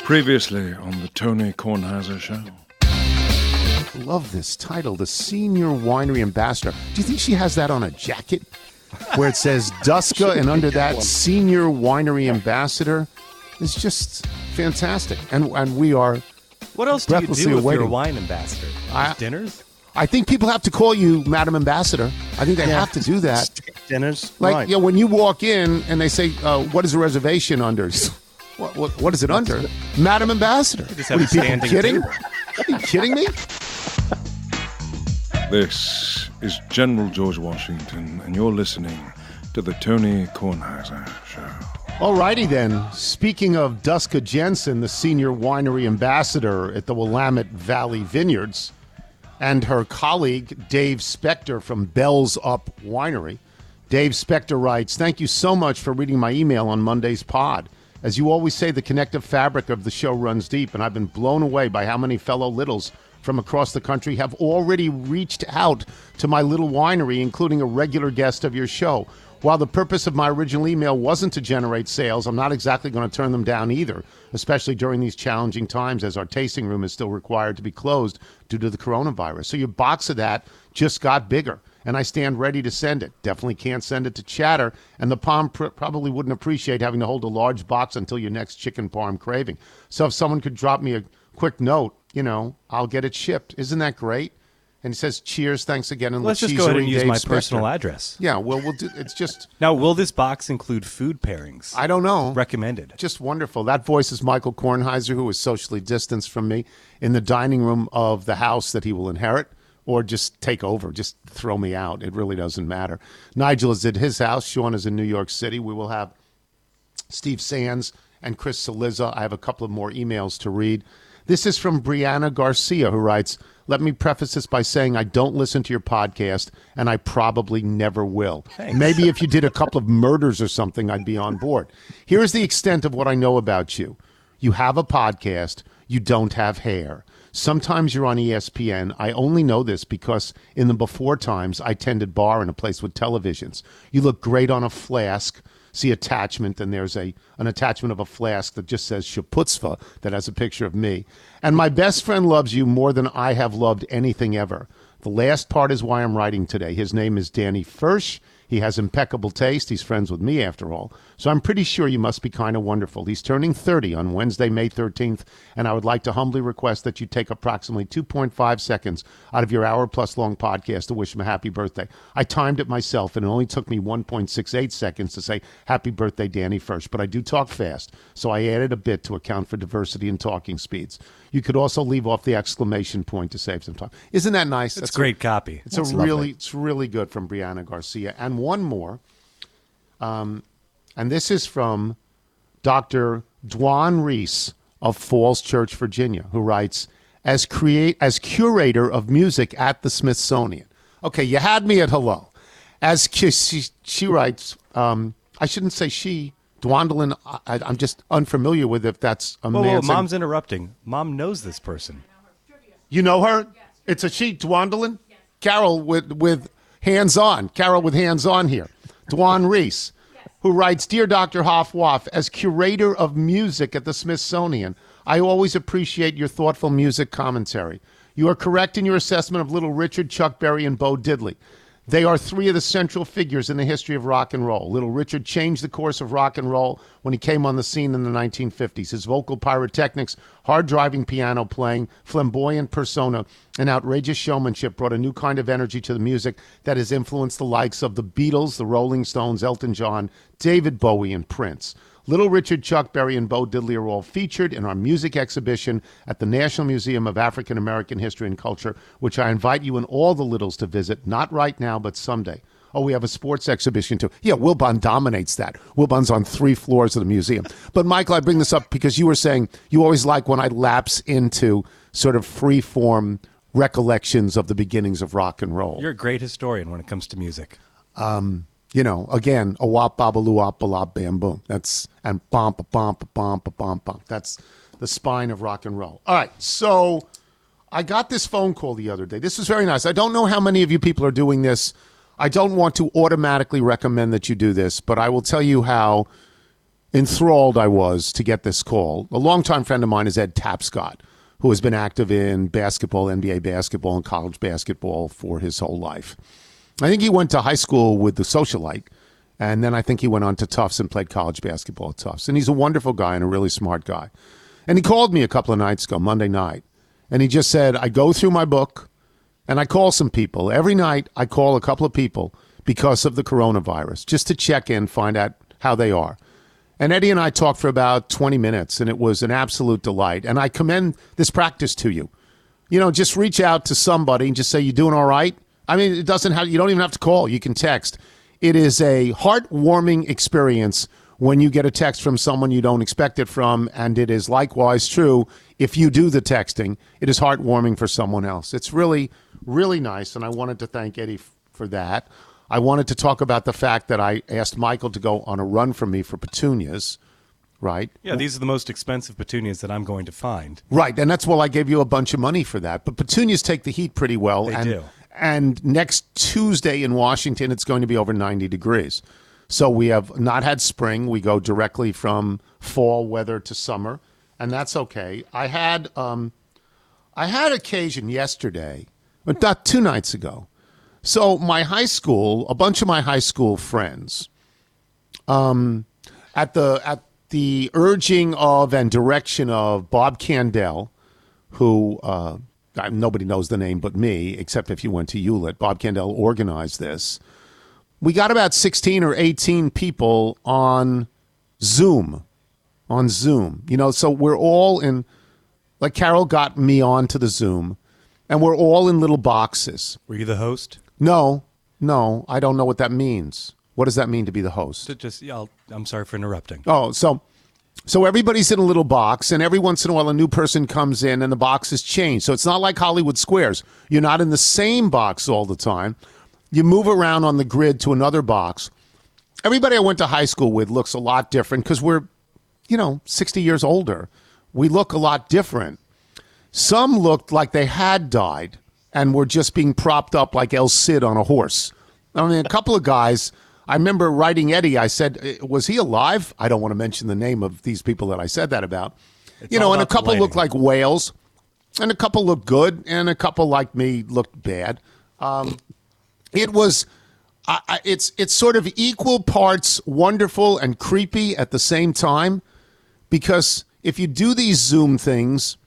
Previously on the Tony Kornheiser Show. Love this title, the Senior Winery Ambassador. Do you think she has that on a jacket where it says Duska and under that Senior Winery Ambassador? It's just fantastic. And we are What else do you breathlessly do if awaiting. you're a wine ambassador? Dinners? I think people have to call you Madam Ambassador. I think they have to do that. Dinners? Like, right. when you walk in and they say, what is a reservation under? What is it under? Madam Ambassador. just What, have are a people standing kidding? table. Are you kidding me? This is General George Washington, and you're listening to the Tony Kornheiser Show. Alrighty then. Speaking of Duska Jensen, the Senior Winery Ambassador at the Willamette Valley Vineyards, and her colleague, Dave Spector from Bells Up Winery. Dave Spector writes, "Thank you so much for reading my email on Monday's pod. As you always say, the connective fabric of the show runs deep, and I've been blown away by how many fellow littles from across the country have already reached out to my little winery, including a regular guest of your show. While the purpose of my original email wasn't to generate sales, I'm not exactly going to turn them down either, especially during these challenging times as our tasting room is still required to be closed due to the coronavirus. So your box of that just got bigger, and I stand ready to send it. Definitely can't send it to Chatter, and the Palm probably wouldn't appreciate having to hold a large box until your next chicken parm craving. So if someone could drop me a quick note, I'll get it shipped. Isn't that great?" And he says, "Cheers, thanks again." And Let's just go ahead and use Dave my Spector. personal address. Yeah, well, we'll do. It's just, Now, will this box include food pairings? I don't know. Recommended. Just wonderful. That voice is Michael Kornheiser, who is socially distanced from me in the dining room of the house that he will inherit, or just take over, just throw me out. It really doesn't matter. Nigel is at his house. Sean is in New York City. We will have Steve Sands and Chris Saliza. I have a couple of more emails to read. This is from Brianna Garcia, who writes, "Let me preface this by saying I don't listen to your podcast, and I probably never will. Thanks. Maybe if you did a couple of murders or something, I'd be on board. Here is the extent of what I know about you. You have a podcast. You don't have hair. Sometimes you're on ESPN. I only know this because in the before times, I tended bar in a place with televisions. You look great on a flask. See attachment, and there's an attachment of a flask that just says Shaputzva that has a picture of me. And my best friend loves you more than I have loved anything ever. The last part is why I'm writing today. His name is Danny Fursh. He has impeccable taste. He's friends with me, after all. So I'm pretty sure you must be kind of wonderful. He's turning 30 on Wednesday, May 13th, and I would like to humbly request that you take approximately 2.5 seconds out of your hour-plus-long podcast to wish him a happy birthday. I timed it myself, and it only took me 1.68 seconds to say, happy birthday, Danny Fursh. But I do talk fast, so I added a bit to account for diversity in talking speeds. You could also leave off the exclamation point to save some time. Isn't that nice? That's great copy. It's it's really good from Brianna Garcia. And one more, and this is from Dr. Dwan Reese of Falls Church, Virginia, who writes, as curator of music at the Smithsonian. Okay, you had me at hello. She writes, I shouldn't say she. Dwandlin, I'm just unfamiliar with if that's a Whoa, man. Mom's interrupting. Mom knows this person. You know her? It's a she, Dwandlin? Yes. Carol with hands on. Carol with hands on here. Dwan Reese, who writes, Dear Dr. Hoff-Waff, as curator of music at the Smithsonian, I always appreciate your thoughtful music commentary. You are correct in your assessment of Little Richard, Chuck Berry, and Bo Diddley. They are three of the central figures in the history of rock and roll. Little Richard changed the course of rock and roll when he came on the scene in the 1950s. His vocal pyrotechnics, hard-driving piano playing, flamboyant persona, and outrageous showmanship brought a new kind of energy to the music that has influenced the likes of the Beatles, the Rolling Stones, Elton John, David Bowie, and Prince. Little Richard, Chuck Berry, and Bo Diddley are all featured in our music exhibition at the National Museum of African American History and Culture, which I invite you and all the littles to visit, not right now, but someday. Oh, we have a sports exhibition, too. Yeah, Wilbon dominates that. Wilbon's on 3 floors of the museum. But, Michael, I bring this up because you were saying you always like when I lapse into sort of free-form recollections of the beginnings of rock and roll. You're a great historian when it comes to music. You know, again, a wop babaloo wop balop bam boom. That's and bom ba bom ba bom ba bom bom. That's the spine of rock and roll. All right, so I got this phone call the other day. This is very nice. I don't know how many of you people are doing this. I don't want to automatically recommend that you do this, but I will tell you how enthralled I was to get this call. A longtime friend of mine is Ed Tapscott, who has been active in basketball, NBA basketball, and college basketball for his whole life. I think he went to high school with the Socialite, and then I think he went on to Tufts and played college basketball at Tufts. And he's a wonderful guy and a really smart guy. And he called me a couple of nights ago, Monday night, and he just said, I go through my book, and I call some people. Every night I call a couple of people because of the coronavirus, just to check in, find out how they are. And Eddie and I talked for about 20 minutes, and it was an absolute delight. And I commend this practice to you. You know, just reach out to somebody and just say, you doing all right? I mean, you don't even have to call. You can text. It is a heartwarming experience when you get a text from someone you don't expect it from, and it is likewise true if you do the texting. It is heartwarming for someone else. It's really, really nice, and I wanted to thank Eddie for that. I wanted to talk about the fact that I asked Michael to go on a run for me for petunias, right? Yeah, these are the most expensive petunias that I'm going to find. Right, and that's why I gave you a bunch of money for that. But petunias take the heat pretty well. They do. And next Tuesday in Washington, it's going to be over 90 degrees. So we have not had spring. We go directly from fall weather to summer, and that's okay. I had occasion yesterday, but not 2 nights ago. So my high school, a bunch of my high school friends, at the urging of and direction of Bob Candell, who nobody knows the name but me, except if you went to Hewlett. Bob Candell organized this. We got about 16 or 18 people on Zoom. You know, so we're all in, like Carol got me onto the Zoom, and we're all in little boxes. Were you the host? No, I don't know what that means. What does that mean to be the host? I'm sorry for interrupting. Oh, so everybody's in a little box, and every once in a while a new person comes in, and the box is changed. So it's not like Hollywood Squares. You're not in the same box all the time. You move around on the grid to another box. Everybody I went to high school with looks a lot different because we're, 60 years older. We look a lot different. Some looked like they had died and were just being propped up like El Cid on a horse. I mean, a couple of guys, I remember writing Eddie, I said, was he alive? I don't want to mention the name of these people that I said that about. And a couple looked like whales, and a couple looked good, and a couple like me looked bad. It's sort of equal parts wonderful and creepy at the same time, because if you do these Zoom things,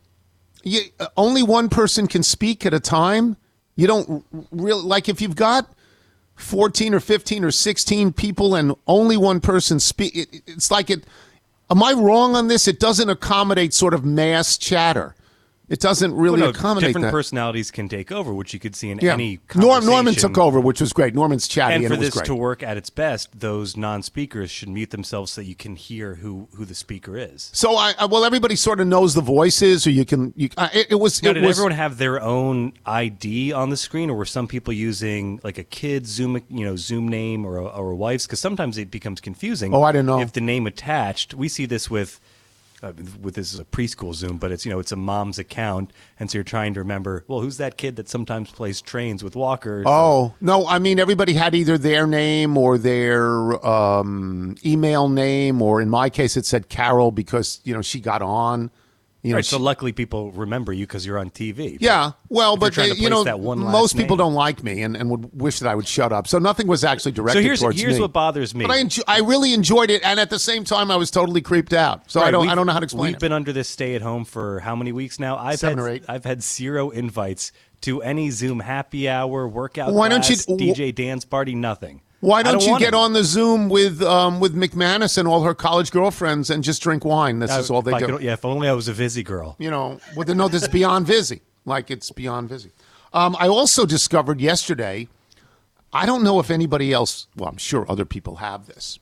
only one person can speak at a time. You don't really, like if you've got 14 or 15 or 16 people and only one person speak, it's like am I wrong on this? It doesn't accommodate sort of mass chatter. It doesn't really accommodate different that. personalities can take over, which you could see in any conversation. Norman took over, which was great. Norman's chatty, and for it was this great. to work at its best, those non-speakers should mute themselves so that you can hear who the speaker is. So everybody sort of knows the voices, or did everyone have their own ID on the screen, or were some people using like a kid's Zoom name or a wife's? Because sometimes it becomes confusing. Oh, I didn't know. If the name attached, we see this with this is a preschool Zoom, but it's a mom's account, and so you're trying to remember, well, who's that kid that sometimes plays trains with walkers? Oh, no, I mean, everybody had either their name or their email name, or in my case, it said Carol because, she got on. So luckily people remember you because you're on TV. Yeah, well, but that one last most people name. don't like me and would wish that I would shut up. So nothing was actually directed towards me. So here's what bothers me. But I really enjoyed it, and at the same time, I was totally creeped out. So I don't know how to explain it. We've been under this stay-at-home for how many weeks now? 7 or 8. I've had 0 invites to any Zoom happy hour, workout Why class, don't you DJ dance party, nothing. Why don't you get on the Zoom with McManus and all her college girlfriends and just drink wine? This is all they do. If only I was a Vizzy girl. This is beyond Vizzy. Like, it's beyond Vizzy. I also discovered yesterday, I don't know if anybody else, well, I'm sure other people have this.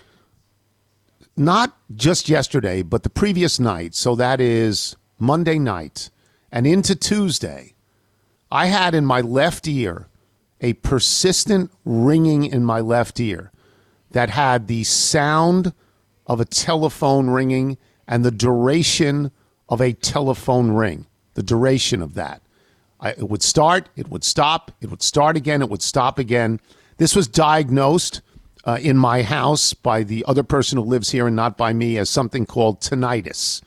Not just yesterday, but the previous night, so that is Monday night, and into Tuesday, I had in my left ear a persistent ringing in my left ear that had the sound of a telephone ringing and the duration of a telephone ring, the duration of that. It would start, it would stop, it would start again, it would stop again. This was diagnosed in my house by the other person who lives here and not by me as something called tinnitus.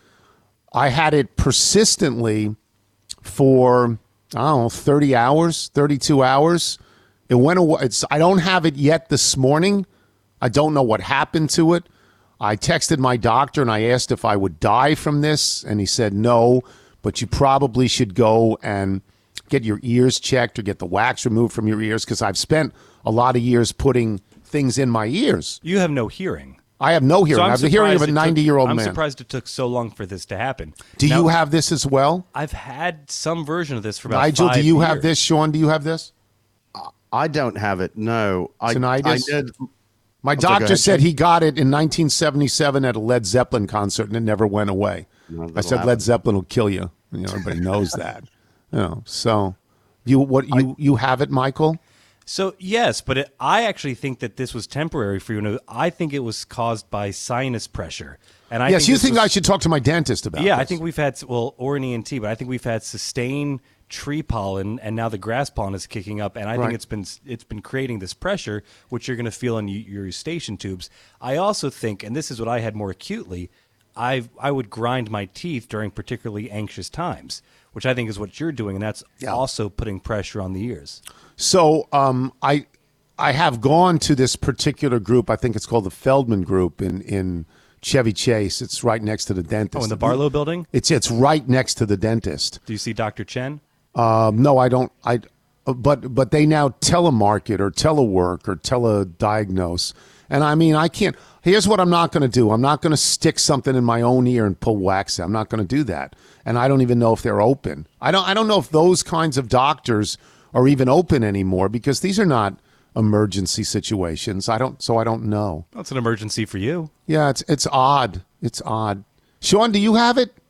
I had it persistently for, 30 hours, 32 hours. It went away. I don't have it yet this morning. I don't know what happened to it. I texted my doctor and I asked if I would die from this, and he said no, but you probably should go and get your ears checked or get the wax removed from your ears, because I've spent a lot of years putting things in my ears. You have no hearing. I have no hearing. So I have the hearing of a 90-year-old man. I'm surprised it took so long for this to happen. Do you have this as well? I've had some version of this for about Nigel, 5 years. do you have this? Sean, do you have this? I don't have it, no. Tinnitus? My doctor said he got it in 1977 at a Led Zeppelin concert, and it never went away. No, I said Led Zeppelin will kill you. Everybody knows that. So you have it, Michael? So, yes, but I actually think that this was temporary for you. And I think it was caused by sinus pressure. And I think I should talk to my dentist about this? Yeah, I think we've had, or an ENT, but I think we've had sustained tree pollen, and now the grass pollen is kicking up, and I think it's been creating this pressure, which you're going to feel in your eustachian tubes. I also think, and this is what I had more acutely, I would grind my teeth during particularly anxious times, which I think is what you're doing, and that's also putting pressure on the ears. So I have gone to this particular group. I think it's called the Feldman Group in Chevy Chase. It's right next to the dentist. Oh, in the Barlow building? It's right next to the dentist. Do you see Dr. Chen? No, I don't. But they now telemarket or telework or telediagnose. And I mean, I can't. Here's what I'm not going to do. I'm not going to stick something in my own ear and pull wax out. I'm not going to do that. And I don't even know if they're open. I don't know if those kinds of doctors are even open anymore, because these are not emergency situations. I don't know. Well, it's an emergency for you. Yeah, it's odd. It's odd. Sean, do you have it?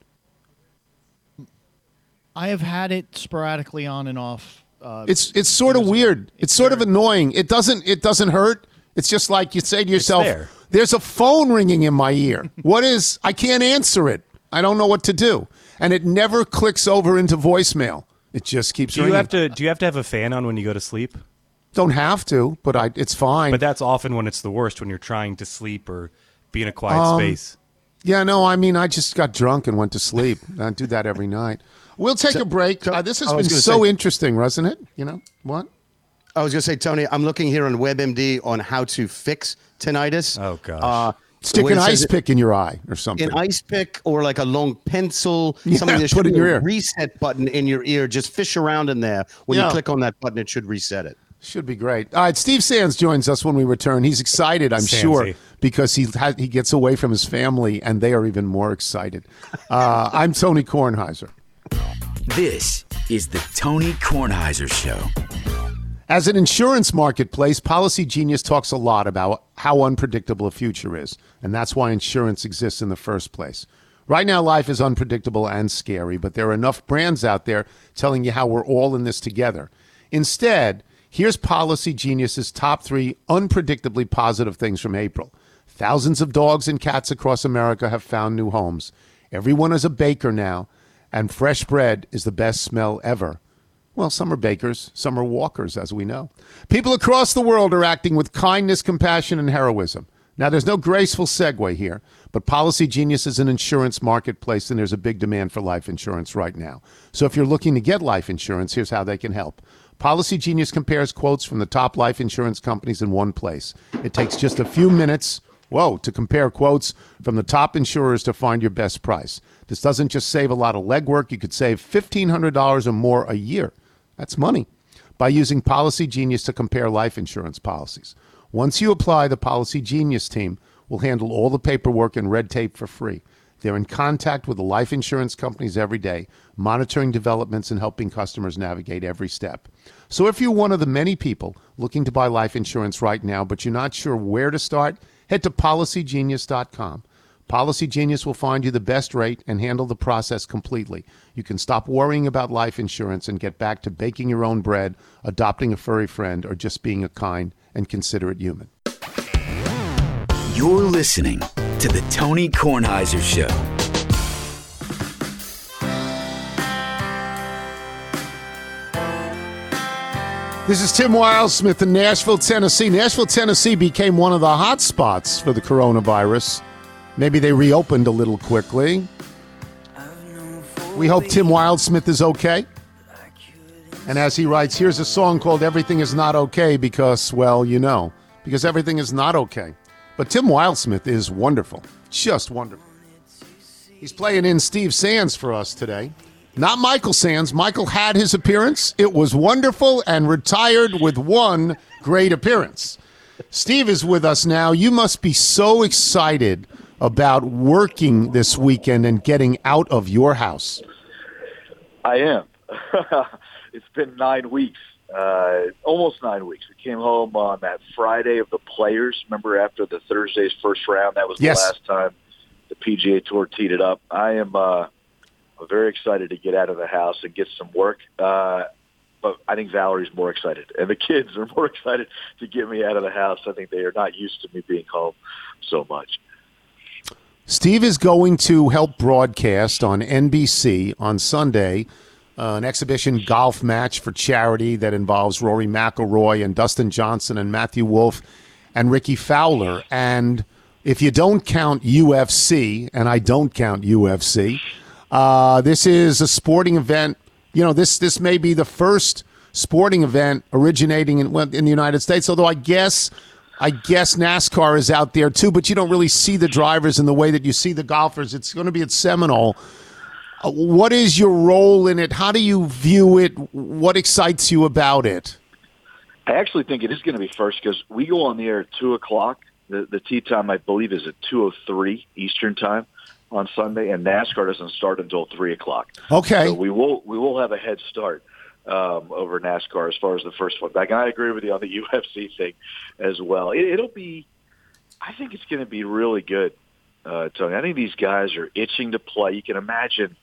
I have had it sporadically on and off. It's sort of weird. It's sort of annoying. It doesn't hurt. It's just like you say to yourself, there's a phone ringing in my ear. I can't answer it. I don't know what to do. And it never clicks over into voicemail. It just keeps ringing. Do you have to have a fan on when you go to sleep? Don't have to, but it's fine. But that's often when it's the worst, when you're trying to sleep or be in a quiet space. Yeah, no, I mean, I just got drunk and went to sleep. I do that every night. We'll take a break. This has been so interesting, wasn't it? You know, what? I was going to say, Tony, I'm looking here on WebMD on how to fix tinnitus. Oh, gosh. Stick an ice pick in your eye or something. An ice pick or like a long pencil. Yeah, something that put in your ear. Reset button in your ear. Just fish around in there. When you click on that button, it should reset it. Should be great. All right, Steve Sands joins us when we return. He's excited, I'm sure, because he gets away from his family, and they are even more excited. I'm Tony Kornheiser. This is the Tony Kornheiser Show. As an insurance marketplace, Policy Genius talks a lot about how unpredictable a future is, and that's why insurance exists in the first place. Right now, life is unpredictable and scary, but there are enough brands out there telling you how we're all in this together. Instead, here's Policy Genius's top 3 unpredictably positive things from April. Thousands of dogs and cats across America have found new homes. Everyone is a baker now, and fresh bread is the best smell ever. Well, some are bakers, some are walkers, as we know. People across the world are acting with kindness, compassion, and heroism. Now, there's no graceful segue here, but Policy Genius is an insurance marketplace, and there's a big demand for life insurance right now. So if you're looking to get life insurance, here's how they can help. Policy Genius compares quotes from the top life insurance companies in one place. It takes just a few minutes, to compare quotes from the top insurers to find your best price. This doesn't just save a lot of legwork. You could save $1,500 or more a year. That's money by using Policy Genius to compare life insurance policies. Once you apply, the Policy Genius team will handle all the paperwork and red tape for free. They're in contact with the life insurance companies every day, monitoring developments and helping customers navigate every step. So if you're one of the many people looking to buy life insurance right now, but you're not sure where to start, head to PolicyGenius.com. Policy Genius will find you the best rate and handle the process completely. You can stop worrying about life insurance and get back to baking your own bread, adopting a furry friend, or just being a kind and considerate human. You're listening to the Tony Kornheiser Show. This is Tim Wildsmith in Nashville, Tennessee. Nashville, Tennessee became one of the hot spots for the coronavirus. Maybe they reopened a little quickly. We hope Tim Wildsmith is okay. And as he writes, here's a song called Everything Is Not Okay because, well, you know, because everything is not okay. But Tim Wildsmith is wonderful, just wonderful. He's playing in Steve Sands for us today. Not Michael Sands. Michael had his appearance. It was wonderful and retired with one great appearance. Steve is with us now. You must be so excited about working this weekend and getting out of your house. I am. It's been 9 weeks, almost 9 weeks. We came home on that Friday of the Players. Remember after the Thursday's first round? That was the last time the PGA Tour teed it up. I am very excited to get out of the house and get some work. But I think Valerie's more excited, and the kids are more excited to get me out of the house. I think they are not used to me being home so much. Steve is going to help broadcast on NBC on Sunday an exhibition golf match for charity that involves Rory McIlroy and Dustin Johnson and Matthew Wolff and Ricky Fowler. And if you don't count UFC, and I don't count UFC, this is a sporting event. You know, this may be the first sporting event originating in the United States, although I guess NASCAR is out there too, but you don't really see the drivers in the way that you see the golfers. It's going to be at Seminole. What is your role in it? How do you view it? What excites you about it? I actually think it is going to be first because we go on the air at 2 o'clock. The tee time, I believe, is at 2:03 Eastern time on Sunday, and NASCAR doesn't start until 3 o'clock. Okay. So we will have a head start over NASCAR as far as the first one back. And I agree with you on the UFC thing as well. It'll be – I think it's going to be really good, Tony. I think these guys are itching to play. You can imagine,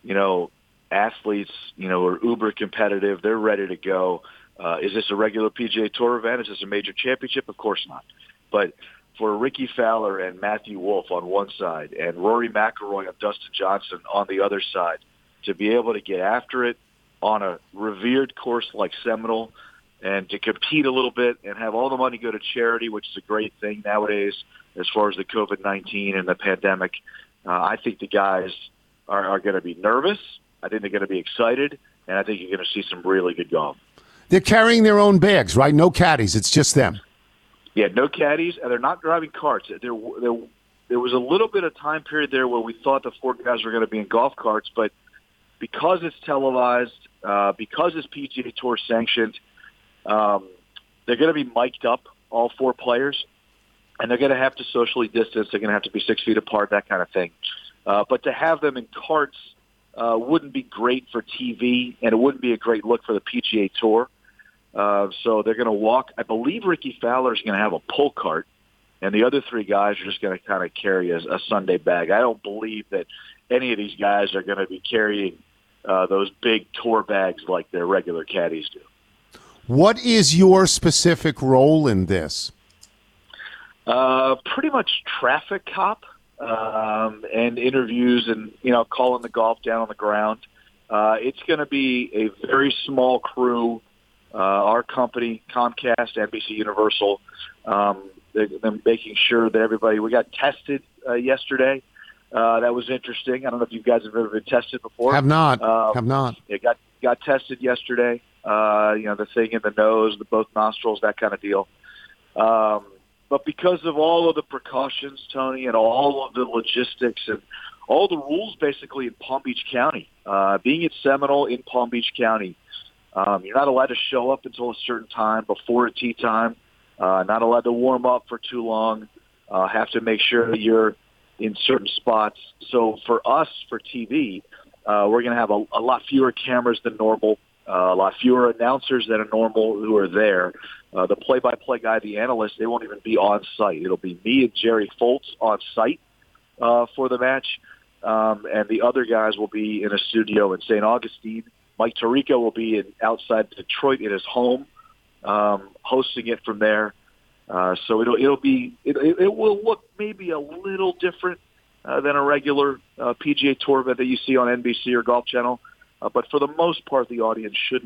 athletes, are uber competitive. They're ready to go. Is this a regular PGA Tour event? Is this a major championship? Of course not. But for Ricky Fowler and Matthew Wolff on one side and Rory McIlroy and Dustin Johnson on the other side, to be able to get after it on a revered course like Seminole and to compete a little bit and have all the money go to charity, which is a great thing nowadays as far as the COVID-19 and the pandemic, I think the guys are going to be nervous. I think they're going to be excited, and I think you're going to see some really good golf. They're carrying their own bags, right? No caddies. It's just them. Yeah, no caddies, and they're not driving carts. There was a little bit of time period there where we thought the four guys were going to be in golf carts, but because it's televised, because it's PGA Tour sanctioned, they're going to be mic'd up, all four players, and they're going to have to socially distance. They're going to have to be 6 feet apart, that kind of thing. But to have them in carts wouldn't be great for TV, and it wouldn't be a great look for the PGA Tour. So they're going to walk. I believe Ricky Fowler is going to have a pull cart, and the other three guys are just going to kind of carry a Sunday bag. I don't believe that any of these guys are going to be carrying those big tour bags like their regular caddies do. What is your specific role in this? Pretty much traffic cop and interviews and, calling the golf down on the ground. It's going to be a very small crew. Our company, Comcast, NBC Universal, they're making sure that everybody – we got tested yesterday. That was interesting. I don't know if you guys have ever been tested before. Have not. It got tested yesterday. The thing in the nose, both nostrils, that kind of deal. But because of all of the precautions, Tony, and all of the logistics and all the rules basically in Palm Beach County, being at Seminole in Palm Beach County, you're not allowed to show up until a certain time before a tee time, not allowed to warm up for too long, have to make sure that you're in certain spots. So for us, for TV, we're going to have a lot fewer cameras than normal, a lot fewer announcers than are normal who are there. The play-by-play guy, the analyst, they won't even be on site. It'll be me and Jerry Foltz on site for the match, and the other guys will be in a studio in St. Augustine. Mike Tirico will be outside Detroit in his home, hosting it from there. So it will look maybe a little different than a regular PGA Tour event that you see on NBC or Golf Channel. But for the most part, the audience shouldn't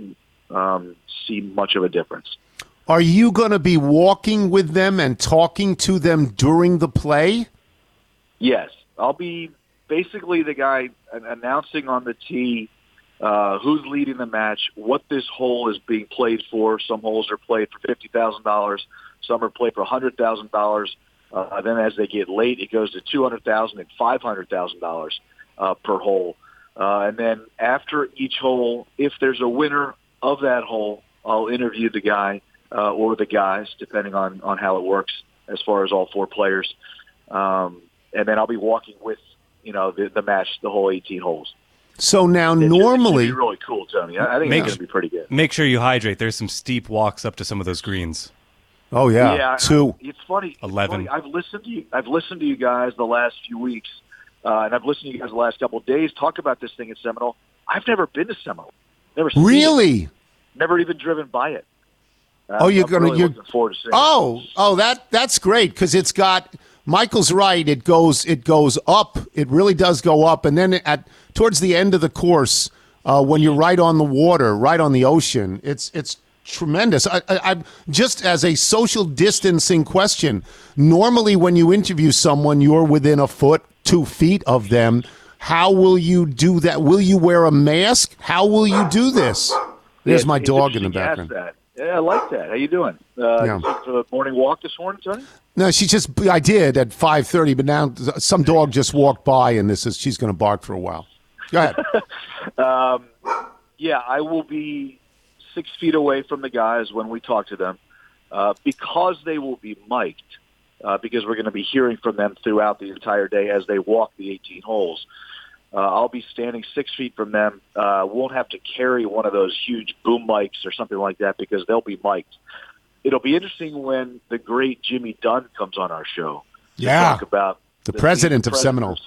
see much of a difference. Are you going to be walking with them and talking to them during the play? Yes. I'll be basically the guy announcing on the tee who's leading the match, what this hole is being played for. Some holes are played for $50,000. Some are played for $100,000. Then as they get late, it goes to $200,000 and $500,000 per hole. And then after each hole, if there's a winner of that hole, I'll interview the guy or the guys, depending on how it works as far as all four players. And then I'll be walking with, the match, the whole 18 holes. So now normally... It's really cool, Tony. I think it's going to be pretty good. Make sure you hydrate. There's some steep walks up to some of those greens. Oh, yeah. 2. It's funny. 11. I've listened to you guys the last few weeks, and I've listened to you guys the last couple of days talk about this thing at Seminole. I've never been to Seminole. Never seen Really? it. Never even driven by it. You're looking forward to seeing it. That's great because it's got... Michael's right. It goes up. It really does go up, and then towards the end of the course, when you're right on the water, right on the ocean, it's tremendous. I just as a social distancing question. Normally, when you interview someone, you're within a foot, 2 feet of them. How will you do that? Will you wear a mask? How will you do this? There's my dog in the background. Yeah, I like that. How you doing? You took the morning walk this morning, Tony? No, I did at 5:30, but now some dog just walked by, and she's going to bark for a while. Go ahead. I will be 6 feet away from the guys when we talk to them because they will be mic'd, because we're going to be hearing from them throughout the entire day as they walk the 18 holes. I'll be standing 6 feet from them. Won't have to carry one of those huge boom mics or something like that because they'll be mic'd. It'll be interesting when the great Jimmy Dunn comes on our show. Yeah, talk about the president of Seminole.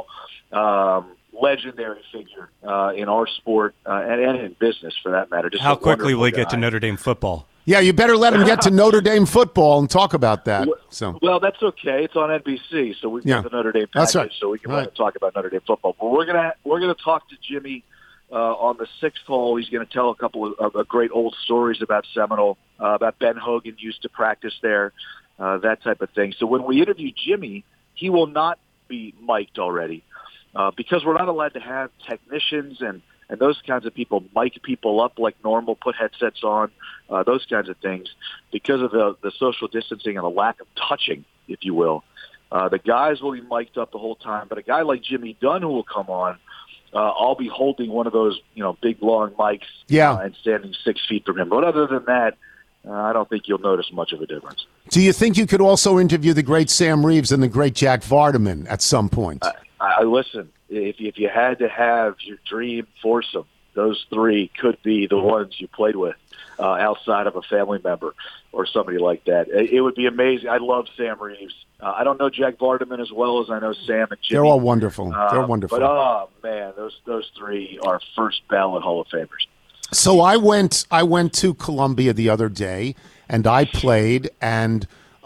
Legendary figure in our sport and in business, for that matter. Just how quickly will he get to Notre Dame football? Yeah, you better let him get to Notre Dame football and talk about that. Well, that's okay. It's on NBC, so we've got the Notre Dame package, right. So we can let him talk about Notre Dame football. But we're gonna talk to Jimmy on the 6th hole. He's going to tell a couple of great old stories about Seminole, about Ben Hogan used to practice there, that type of thing. So when we interview Jimmy, he will not be mic'd already because we're not allowed to have technicians and those kinds of people mic people up like normal, put headsets on, those kinds of things, because of the social distancing and the lack of touching, if you will. The guys will be mic'd up the whole time, but a guy like Jimmy Dunn who will come on, I'll be holding one of those, big long mics and standing 6 feet from him. But other than that, I don't think you'll notice much of a difference. Do you think you could also interview the great Sam Reeves and the great Jack Vardaman at some point? I listen. If you had to have your dream foursome, those three could be the ones you played with outside of a family member or somebody like that. It would be amazing. I love Sam Reeves. I don't know Jack Vardaman as well as I know Sam and Jimmy. They're all wonderful. They're wonderful. But, oh, man, those three are first ballot Hall of Famers. So I went to Columbia the other day, and I played, and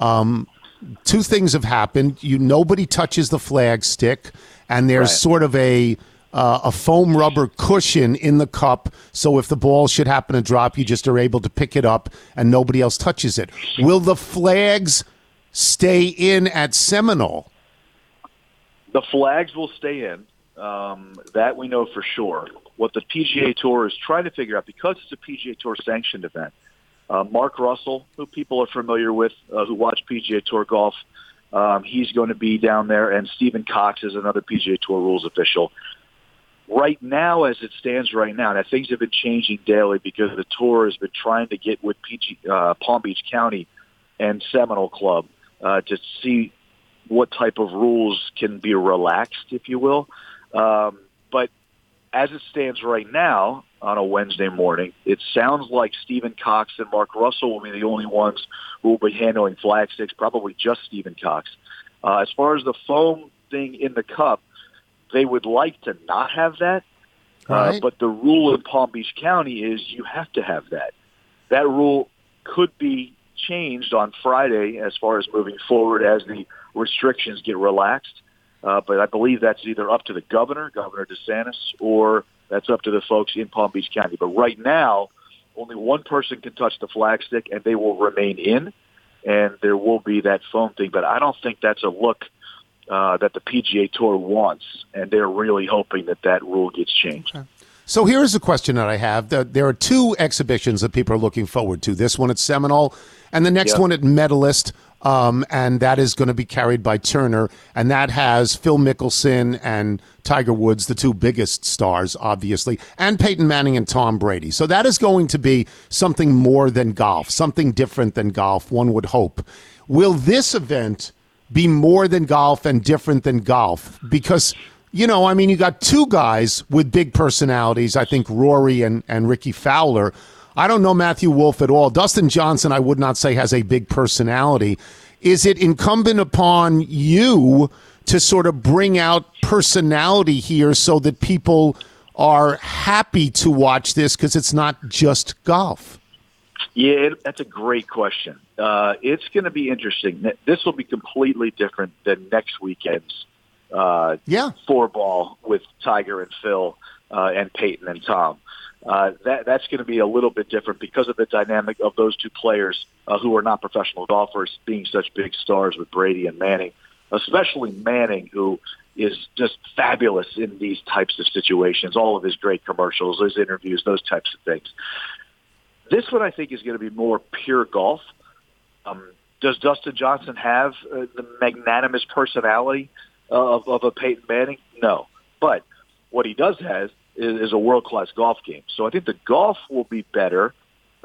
two things have happened. Nobody touches the flag stick, and there's sort of a foam rubber cushion in the cup, so if the ball should happen to drop, you just are able to pick it up, and nobody else touches it. Will the flags stay in at Seminole? The flags will stay in. That we know for sure. What the PGA Tour is trying to figure out, because it's a PGA Tour sanctioned event, Mark Russell, who people are familiar with, who watch PGA Tour golf, he's going to be down there, and Stephen Cox is another PGA Tour rules official. Right now, as it stands right now, and things have been changing daily because the Tour has been trying to get with Palm Beach County and Seminole Club to see what type of rules can be relaxed, if you will. But as it stands right now, on a Wednesday morning, it sounds like Stephen Cox and Mark Russell will be the only ones who will be handling flag sticks, probably just Stephen Cox. As far as the foam thing in the cup, they would like to not have that, but the rule in Palm Beach County is you have to have that. That rule could be changed on Friday as far as moving forward as the restrictions get relaxed. But I believe that's either up to the Governor DeSantis, or that's up to the folks in Palm Beach County. But right now, only one person can touch the flagstick, and they will remain in, and there will be that foam thing. But I don't think that's a look that the PGA Tour wants, and they're really hoping that rule gets changed. Okay. So here is a question that I have. There are two exhibitions that people are looking forward to. This one at Seminole, and the next one at Medalist, and that is going to be carried by Turner, and that has Phil Mickelson and Tiger Woods, the two biggest stars, obviously, and Peyton Manning and Tom Brady. So that is going to be something more than golf, something different than golf, one would hope. Will this event be more than golf and different than golf? Because, you know, I mean, you got two guys with big personalities, I think Rory and Ricky Fowler. I don't know Matthew Wolff at all. Dustin Johnson, I would not say has a big personality. Is it incumbent upon you to sort of bring out personality here so that people are happy to watch this because it's not just golf? Yeah, that's a great question. It's going to be interesting. This will be completely different than next weekend's four-ball with Tiger and Phil and Peyton and Tom. That's going to be a little bit different because of the dynamic of those two players who are not professional golfers being such big stars with Brady and Manning, especially Manning, who is just fabulous in these types of situations, all of his great commercials, his interviews, those types of things. This one, I think, is going to be more pure golf. Does Dustin Johnson have the magnanimous personality of a Peyton Manning? No. But what he does have is a world-class golf game. So I think the golf will be better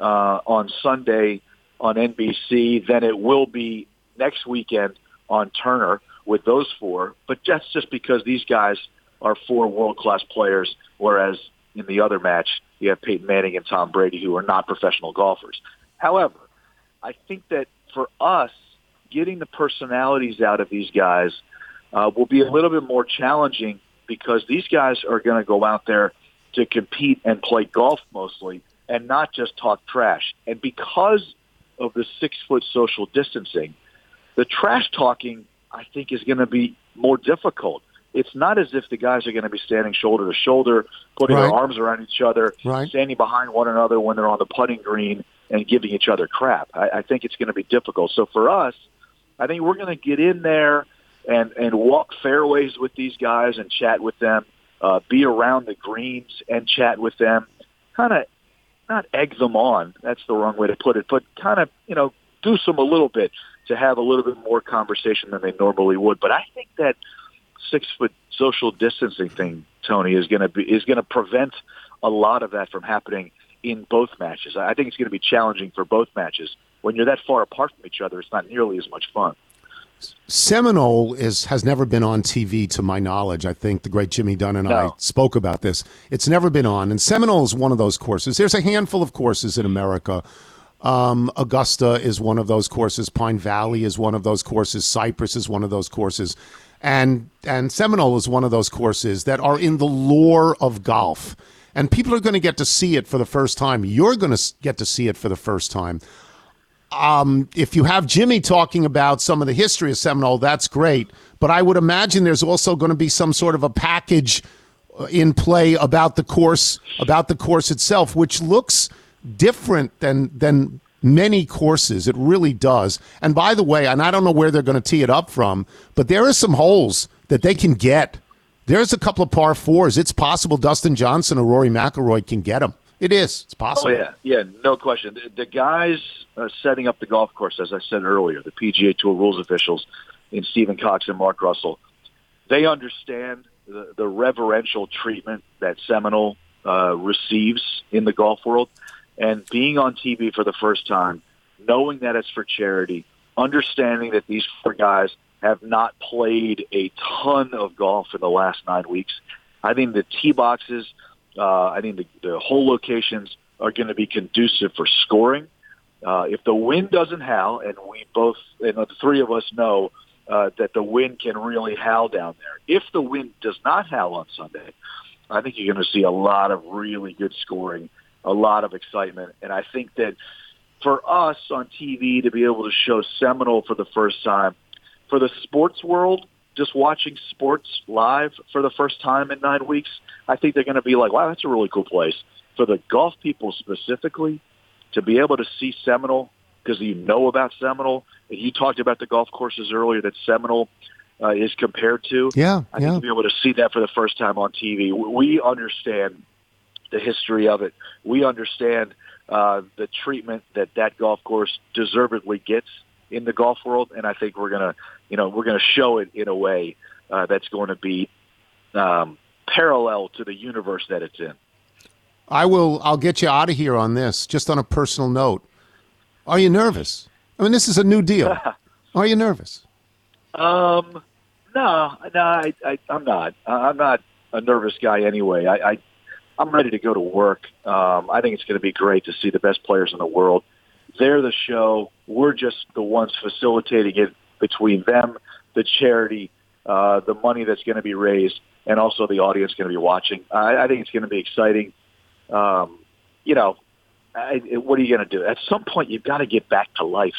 on Sunday on NBC than it will be next weekend on Turner with those four. But that's just because these guys are four world-class players, whereas in the other match, you have Peyton Manning and Tom Brady, who are not professional golfers. However, I think that for us, getting the personalities out of these guys will be a little bit more challenging because these guys are going to go out there to compete and play golf mostly and not just talk trash. And because of the 6-foot social distancing, the trash talking, I think, is going to be more difficult. It's not as if the guys are going to be standing shoulder to shoulder, putting their arms around each other, standing behind one another when they're on the putting green and giving each other crap. I think it's going to be difficult. So for us, I think we're going to get in there and walk fairways with these guys and chat with them, be around the greens and chat with them, kind of not egg them on. That's the wrong way to put it, but kind of, do some a little bit to have a little bit more conversation than they normally would. But I think that 6-foot social distancing thing, Tony, is going to prevent a lot of that from happening in both matches. I think it's going to be challenging for both matches. When you're that far apart from each other, it's not nearly as much fun. Seminole has never been on TV, to my knowledge. I think the great Jimmy Dunn and I spoke about this. It's never been on, and Seminole is one of those courses. There's a handful of courses in America. Augusta is one of those courses. Pine Valley is one of those courses. Cypress is one of those courses. And Seminole is one of those courses that are in the lore of golf. And people are going to get to see it for the first time. You're going to get to see it for the first time. If you have Jimmy talking about some of the history of Seminole, that's great. But I would imagine there's also going to be some sort of a package in play about the course itself, which looks different than many courses. It really does. And by the way, and I don't know where they're going to tee it up from, but there are some holes that they can get. There's a couple of par fours. It's possible Dustin Johnson or Rory McIlroy can get them. It is. It's possible. Oh, yeah, no question. The guys setting up the golf course, as I said earlier, the PGA Tour rules officials in Stephen Cox and Mark Russell, they understand the reverential treatment that Seminole receives in the golf world. And being on TV for the first time, knowing that it's for charity, understanding that these four guys have not played a ton of golf in the last 9 weeks, I think the tee boxes, I think the hole locations are going to be conducive for scoring. If the wind doesn't howl, and we both, the three of us know that the wind can really howl down there. If the wind does not howl on Sunday, I think you're going to see a lot of really good scoring, a lot of excitement. And I think that for us on TV to be able to show Seminole for the first time, for the sports world, just watching sports live for the first time in 9 weeks, I think they're going to be like, wow, that's a really cool place. for the golf people specifically, to be able to see Seminole, because you know about Seminole, and you talked about the golf courses earlier that Seminole is compared to. Yeah, I think to be able to see that for the first time on TV, we understand the history of it. We understand the treatment that golf course deservedly gets in the golf world, and I think we're gonna show it in a way that's going to be parallel to the universe that it's in. I'll get you out of here on this, just on a personal note. Are you nervous? I mean, this is a new deal. Are you nervous? No, I'm not. I'm not a nervous guy anyway. I'm ready to go to work. I think it's going to be great to see the best players in the world. They're the show. We're just the ones facilitating it between them, the charity, the money that's going to be raised, and also the audience going to be watching. I think it's going to be exciting. What are you going to do? At some point, you've got to get back to life.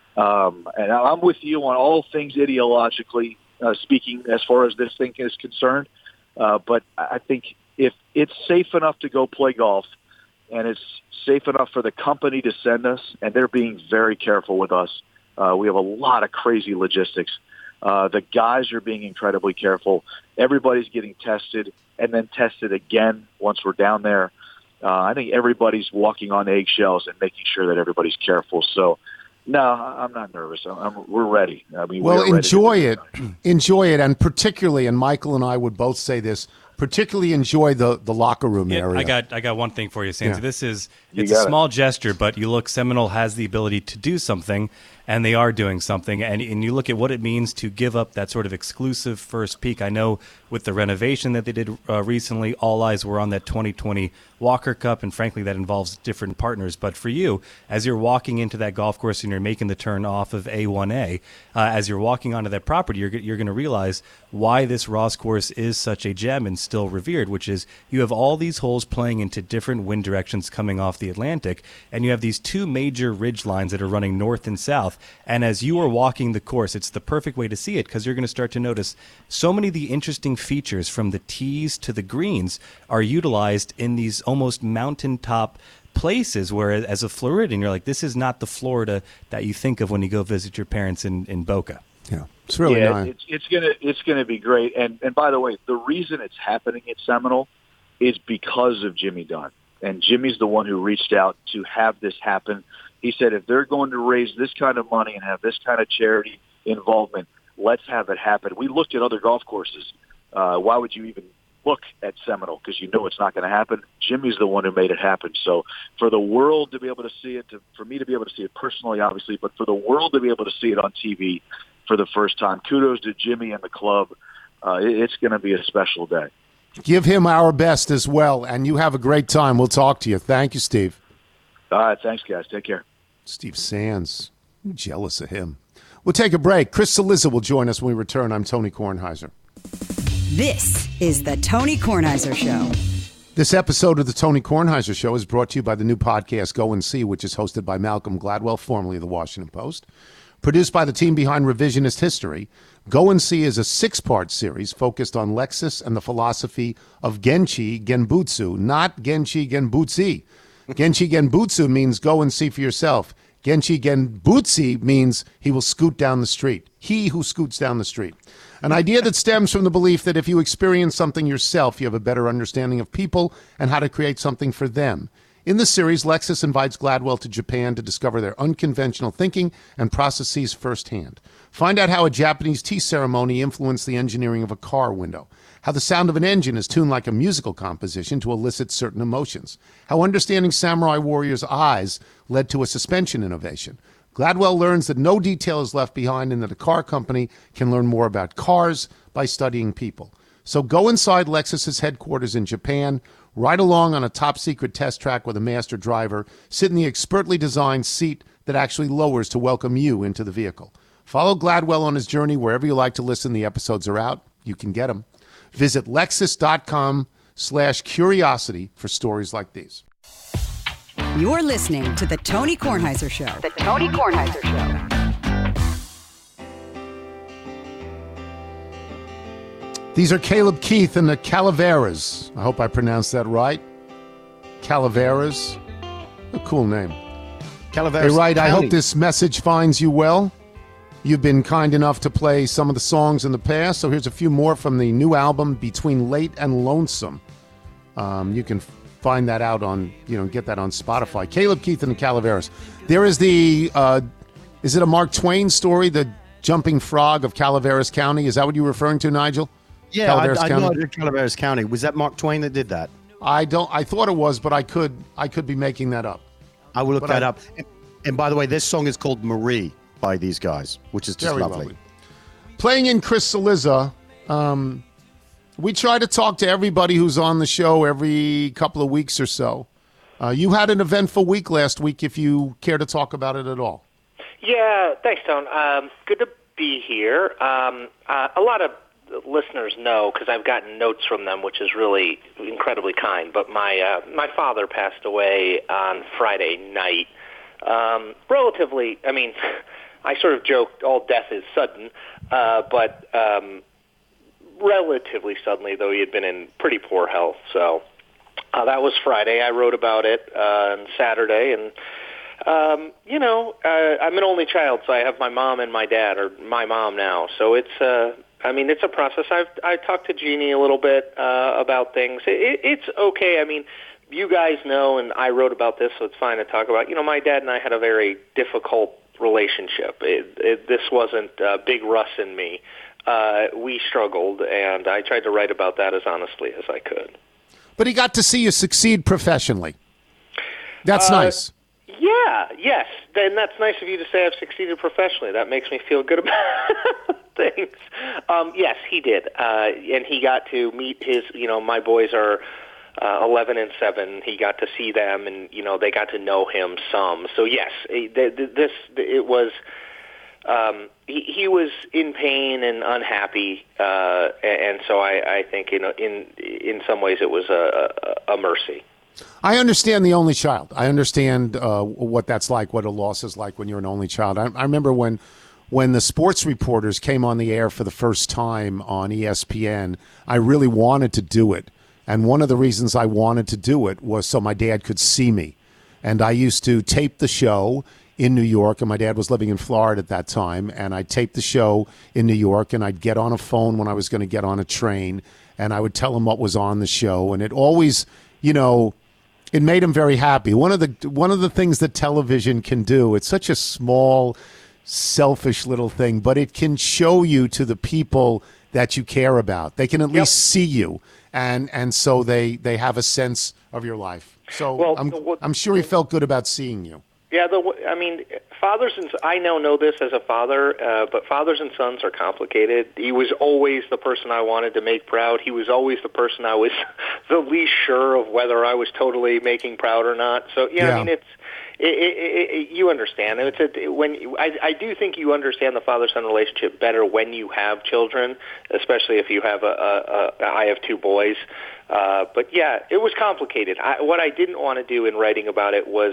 And I'm with you on all things ideologically speaking as far as this thing is concerned. But I think if it's safe enough to go play golf and it's safe enough for the company to send us, and they're being very careful with us, we have a lot of crazy logistics. The guys are being incredibly careful. Everybody's getting tested and then tested again once we're down there. I think everybody's walking on eggshells and making sure that everybody's careful. So, no, I'm not nervous. We're ready. I mean, well, enjoy it. Enjoy it, and particularly, and Michael and I would both say this, particularly enjoy the locker room area. I got one thing for you, Sansi. Yeah. It's a small gesture, but you look, Seminole has the ability to do something, and they are doing something. And you look at what it means to give up that sort of exclusive first peek. I know with the renovation that they did recently, all eyes were on that 2020 Walker Cup, and frankly, that involves different partners. But for you, as you're walking into that golf course and you're making the turn off of A1A, as you're walking onto that property, you're going to realize why this Ross course is such a gem and still revered, which is you have all these holes playing into different wind directions coming off the Atlantic, and you have these two major ridge lines that are running north and south. And as you are walking the course, it's the perfect way to see it, because you're going to start to notice so many of the interesting features from the tees to the greens are utilized in these almost mountaintop places where, as a Floridian, you're like, this is not the Florida that you think of when you go visit your parents in Boca. Yeah, it's really nice. It's gonna be great. And by the way, the reason it's happening at Seminole is because of Jimmy Dunn. And Jimmy's the one who reached out to have this happen. He said, if they're going to raise this kind of money and have this kind of charity involvement, let's have it happen. We looked at other golf courses. Why would you even look at Seminole? Because you know it's not going to happen. Jimmy's the one who made it happen. So for the world to be able to see it, for me to be able to see it personally, obviously, but for the world to be able to see it on TV for the first time, kudos to Jimmy and the club. It's going to be a special day. Give him our best as well, and you have a great time. We'll talk to you. Thank you, Steve. All right, thanks, guys. Take care. Steve Sands. I'm jealous of him. We'll take a break. Chris Cillizza will join us when we return. I'm Tony Kornheiser. This is the Tony Kornheiser Show. This episode of the Tony Kornheiser Show is brought to you by the new podcast Go and See, which is hosted by Malcolm Gladwell, formerly of the Washington Post. Produced by the team behind Revisionist History, Go and See is a 6-part series focused on Lexus and the philosophy of Genchi Genbutsu, not Genchi Genbutsu. Genchi Genbutsu means go and see for yourself. Genchi Genbutsu means he will scoot down the street. He who scoots down the street. An idea that stems from the belief that if you experience something yourself, you have a better understanding of people and how to create something for them. In the series, Lexus invites Gladwell to Japan to discover their unconventional thinking and processes firsthand. Find out how a Japanese tea ceremony influenced the engineering of a car window, how the sound of an engine is tuned like a musical composition to elicit certain emotions, how understanding samurai warriors' eyes led to a suspension innovation. Gladwell learns that no detail is left behind and that a car company can learn more about cars by studying people. So go inside Lexus's headquarters in Japan, ride along on a top-secret test track with a master driver, sit in the expertly designed seat that actually lowers to welcome you into the vehicle. Follow Gladwell on his journey wherever you like to listen. The episodes are out. You can get them. Visit Lexus.com/curiosity for stories like these. You're listening to the Tony Kornheiser Show. The Tony Kornheiser Show. These are Caleb Keith and the Calaveras. I hope I pronounced that right. Calaveras. A cool name. Calaveras. Hey, Wright, I County. hope this message finds you well. You've been kind enough to play some of the songs in the past, so here's a few more from the new album, Between Late and Lonesome. You can find that out on, get that on Spotify. Caleb Keith and the Calaveras. There is the, is it a Mark Twain story, The Jumping Frog of Calaveras County? Is that what you were referring to, Nigel? Yeah, Calaveras I County? know Calaveras County. Was that Mark Twain that did that? I thought it was, but I could be making that up. I will look that up. And by the way, this song is called Marie by these guys, which is just Very lovely. Playing in Chris Cillizza, we try to talk to everybody who's on the show every couple of weeks or so. You had an eventful week last week, if you care to talk about it at all. Yeah, thanks, Tone. Good to be here. A lot of listeners know, because I've gotten notes from them, which is really incredibly kind, but my father passed away on Friday night. Relatively, I mean, I sort of joked all death is sudden, but relatively suddenly, though he had been in pretty poor health. So that was Friday. I wrote about it on Saturday, and I'm an only child, so I have my mom and my dad, or my mom now. So it's it's a process. I talked to Jeannie a little bit about things. It's okay. I mean, you guys know, and I wrote about this, so it's fine to talk about. My dad and I had a very difficult relationship. This wasn't Big Russ and me. We struggled, and I tried to write about that as honestly as I could. But he got to see you succeed professionally. That's nice. Yeah, yes. And that's nice of you to say I've succeeded professionally. That makes me feel good about things. Yes, he did. And he got to meet his, my boys are 11 and 7. He got to see them, and, they got to know him some. So, yes, it was... he was in pain and unhappy, and so I think in some ways it was a mercy. I understand the only child. I understand what that's like, what a loss is like when you're an only child. I remember when the sports reporters came on the air for the first time on ESPN, I really wanted to do it. And one of the reasons I wanted to do it was so my dad could see me. And I used to tape the show in New York, and my dad was living in Florida at that time, and I'd tape the show in New York, and I'd get on a phone when I was going to get on a train, and I would tell him what was on the show, and it always, it made him very happy. One of the things that television can do, it's such a small, selfish little thing, but it can show you to the people that you care about. They can at least see you, and so they have a sense of your life. So I'm sure he felt good about seeing you. Yeah, fathers and I now know this as a father, but fathers and sons are complicated. He was always the person I wanted to make proud. He was always the person I was the least sure of whether I was totally making proud or not. So you understand. I do think you understand the father-son relationship better when you have children, especially if you have I have 2 boys. But yeah, it was complicated. What I didn't want to do in writing about it was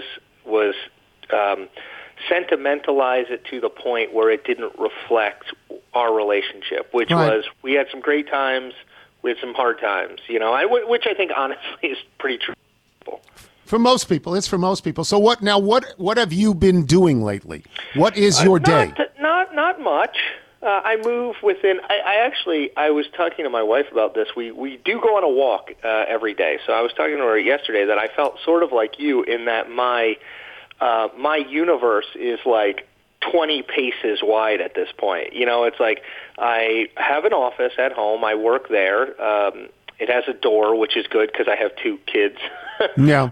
sentimentalize it to the point where it didn't reflect our relationship, which was we had some great times, we had some hard times, which I think honestly is pretty true. For most people, it's for most people. So what have you been doing lately? What is your day? Not much. I move within. I was talking to my wife about this. We do go on a walk every day. So I was talking to her yesterday that I felt sort of like you in that my universe is like 20 paces wide at this point. It's like I have an office at home. I work there. It has a door, which is good because I have 2 kids. Yeah.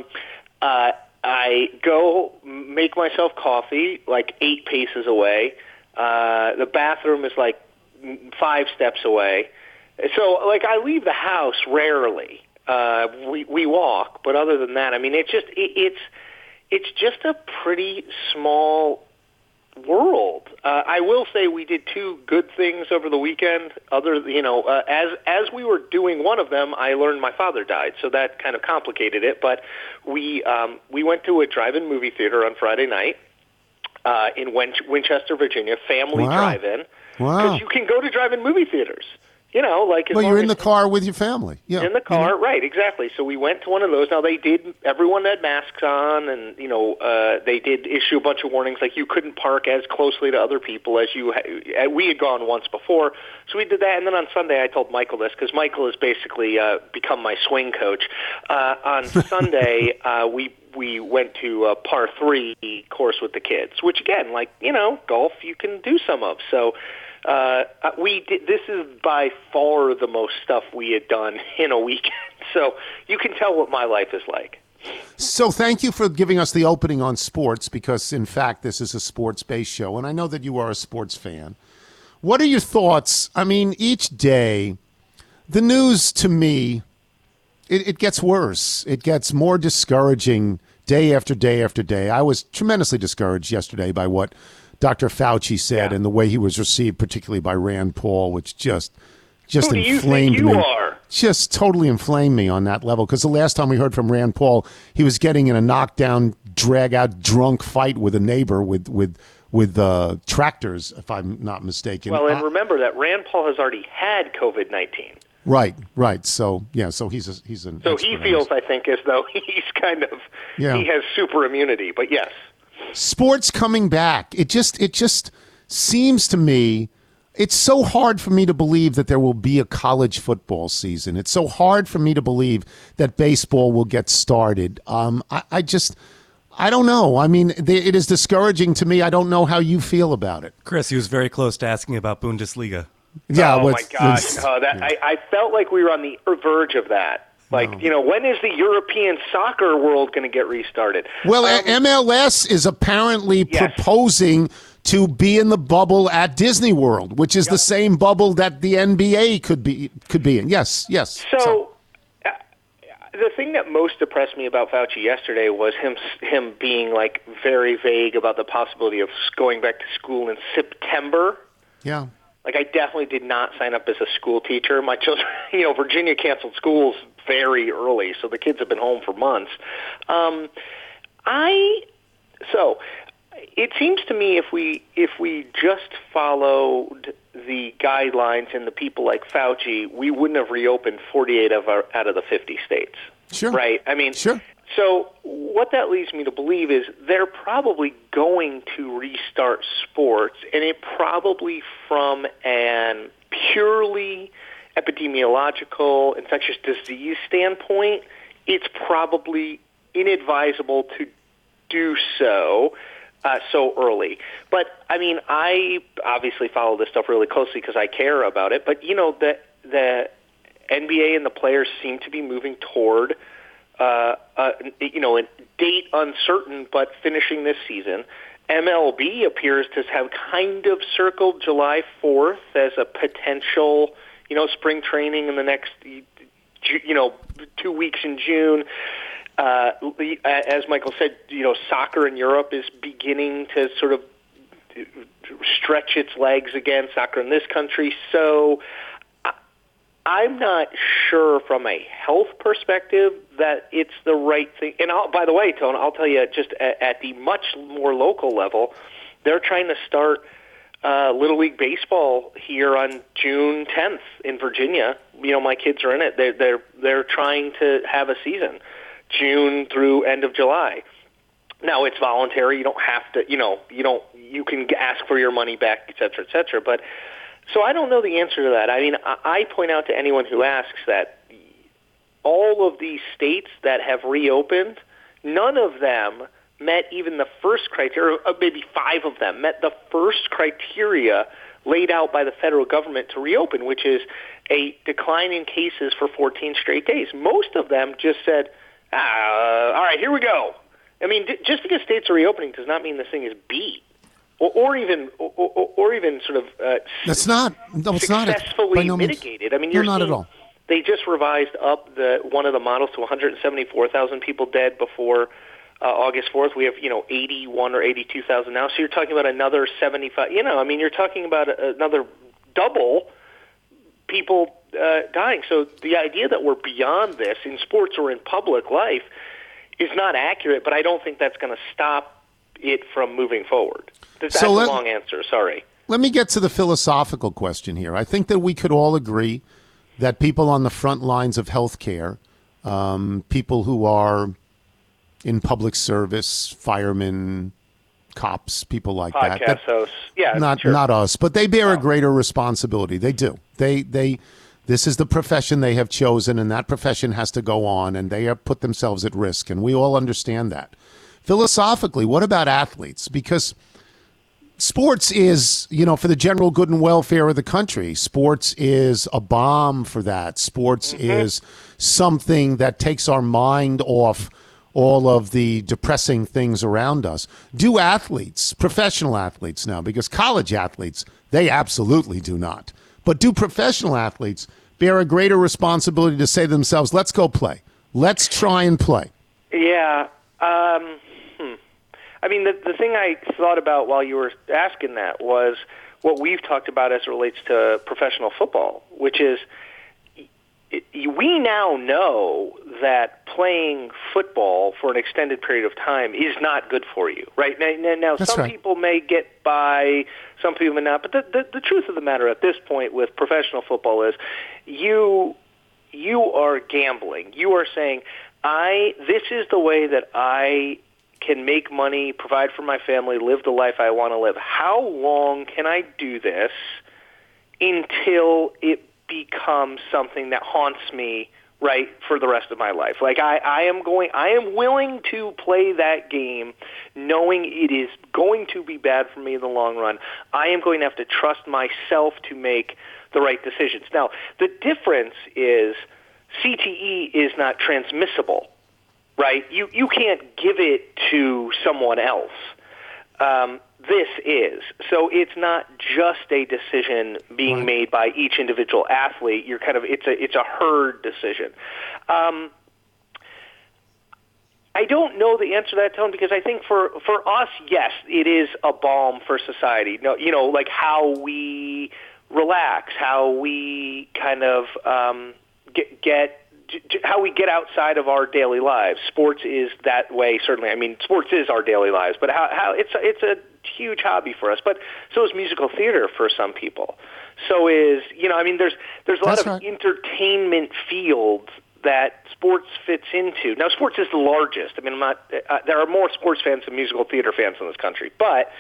I go make myself coffee like 8 paces away. The bathroom is like 5 steps away. So, I leave the house rarely. We walk, but other than that, it's just a pretty small world. I will say we did 2 good things over the weekend. As we were doing one of them, I learned my father died, so that kind of complicated it. But we went to a drive-in movie theater on Friday night in Winchester, Virginia, family drive-in. Wow! Because you can go to drive-in movie theaters. You know, like well, you're in the car with your family. Yeah, in the car, right? Exactly. So we went to one of those. Now everyone had masks on, and they did issue a bunch of warnings, like you couldn't park as closely to other people as we had gone once before. So we did that, and then on Sunday I told Michael this because Michael has basically become my swing coach. On Sunday we went to a par 3 course with the kids, which again, like golf, you can do some of. So. We did. This is by far the most stuff we had done in a weekend, so you can tell what my life is like. So thank you for giving us the opening on sports, because in fact this is a sports-based show, and I know that you are a sports fan. What are your thoughts? I mean, each day, the news to me, it gets worse. It gets more discouraging day after day after day. I was tremendously discouraged yesterday by what Dr. Fauci said and the way he was received, particularly by Rand Paul, which just inflamed me. Who do you think you are? Just totally inflamed me on that level. Because the last time we heard from Rand Paul, he was getting in a knockdown, drag-out, drunk fight with a neighbor with tractors, if I'm not mistaken. Well, and remember that Rand Paul has already had COVID-19. Right. So so he's an. So he feels, I think, as though he's kind of he has super immunity. But yes. Sports coming back. It just seems to me, it's so hard for me to believe that there will be a college football season. It's so hard for me to believe that baseball will get started. I don't know. I mean, it is discouraging to me. I don't know how you feel about it. Chris, he was very close to asking about Bundesliga. Yeah. Oh, my gosh. I felt like we were on the verge of that. Like, when is the European soccer world going to get restarted? Well, MLS is apparently proposing to be in the bubble at Disney World, which is the same bubble that the NBA could be in. Yes. So the thing that most depressed me about Fauci yesterday was him being like very vague about the possibility of going back to school in September. Yeah. Like, I definitely did not sign up as a school teacher. My children, Virginia canceled schools very early, so the kids have been home for months. So it seems to me if we just followed the guidelines and the people like Fauci, we wouldn't have reopened 48 out of the 50 states. Sure. Right? I mean, sure. So what that leads me to believe is they're probably going to restart sports, and it probably from an purely epidemiological, infectious disease standpoint, it's probably inadvisable to do so early. But, I mean, I obviously follow this stuff really closely because I care about it, but, the NBA and the players seem to be moving toward a date uncertain, but finishing this season. MLB appears to have kind of circled July 4th as a potential, spring training in the next, 2 weeks in June. As Michael said, soccer in Europe is beginning to sort of stretch its legs again, soccer in this country. So I'm not sure from a health perspective that it's the right thing. And by the way, Tone, I'll tell you, just at the much more local level, they're trying to start Little League Baseball here on June 10th in Virginia. My kids are in it. They're trying to have a season, June through end of July. Now it's voluntary. You don't have to. You can ask for your money back, et cetera, et cetera. But so I don't know the answer to that. I mean, I point out to anyone who asks that all of these states that have reopened, none of them met even the first criteria, or maybe 5 of them met the first criteria laid out by the federal government to reopen, which is a decline in cases for 14 straight days. Most of them just said, all right, here we go. I mean, just because states are reopening does not mean this thing is beat. Or even sort of that's not. No, it's successfully not. mitigated. I mean, you're not seeing, at all. They just revised up one of the models to 174,000 people dead before August 4th. We have 81 or 82,000 now. So you're talking about another 75. You're talking about another double people dying. So the idea that we're beyond this in sports or in public life is not accurate. But I don't think that's going to stop it from moving forward. That's a long answer. Sorry. Let me get to the philosophical question here. I think that we could all agree that people on the front lines of healthcare, people who are in public service, firemen, cops, people like that. Podcast hosts. Yeah, not us, but they bear a greater responsibility. They do. This is the profession they have chosen, and that profession has to go on, and they have put themselves at risk, and we all understand that. Philosophically, what about athletes? Because sports is, for the general good and welfare of the country. Sports is a balm for that. Sports is something that takes our mind off all of the depressing things around us. Do athletes, professional athletes now, because college athletes, they absolutely do not. But do professional athletes bear a greater responsibility to say to themselves, let's go play. Let's try and play. Yeah. I mean, the thing I thought about while you were asking that was what we've talked about as it relates to professional football, which is we now know that playing football for an extended period of time is not good for you, right? Now some people may get by, some people may not, but the truth of the matter at this point with professional football is you are gambling. You are saying, this is the way that I can make money, provide for my family, live the life I want to live. How long can I do this until it becomes something that haunts me, right, for the rest of my life? Like I am willing to play that game knowing it is going to be bad for me in the long run. I am going to have to trust myself to make the right decisions. Now, the difference is CTE is not transmissible, right? You can't give it to someone else. This is. So it's not just a decision being made by each individual athlete. You're it's a herd decision. I don't know the answer to that, Tone, because I think for us, yes, it is a balm for society. Like how we relax, how we kind of how we get outside of our daily lives. Sports is that way, certainly. I mean, sports is our daily lives, but how it's a huge hobby for us. But so is musical theater for some people. So is, there's a lot of entertainment fields that sports fits into. Now, sports is the largest. I mean, there are more sports fans than musical theater fans in this country. But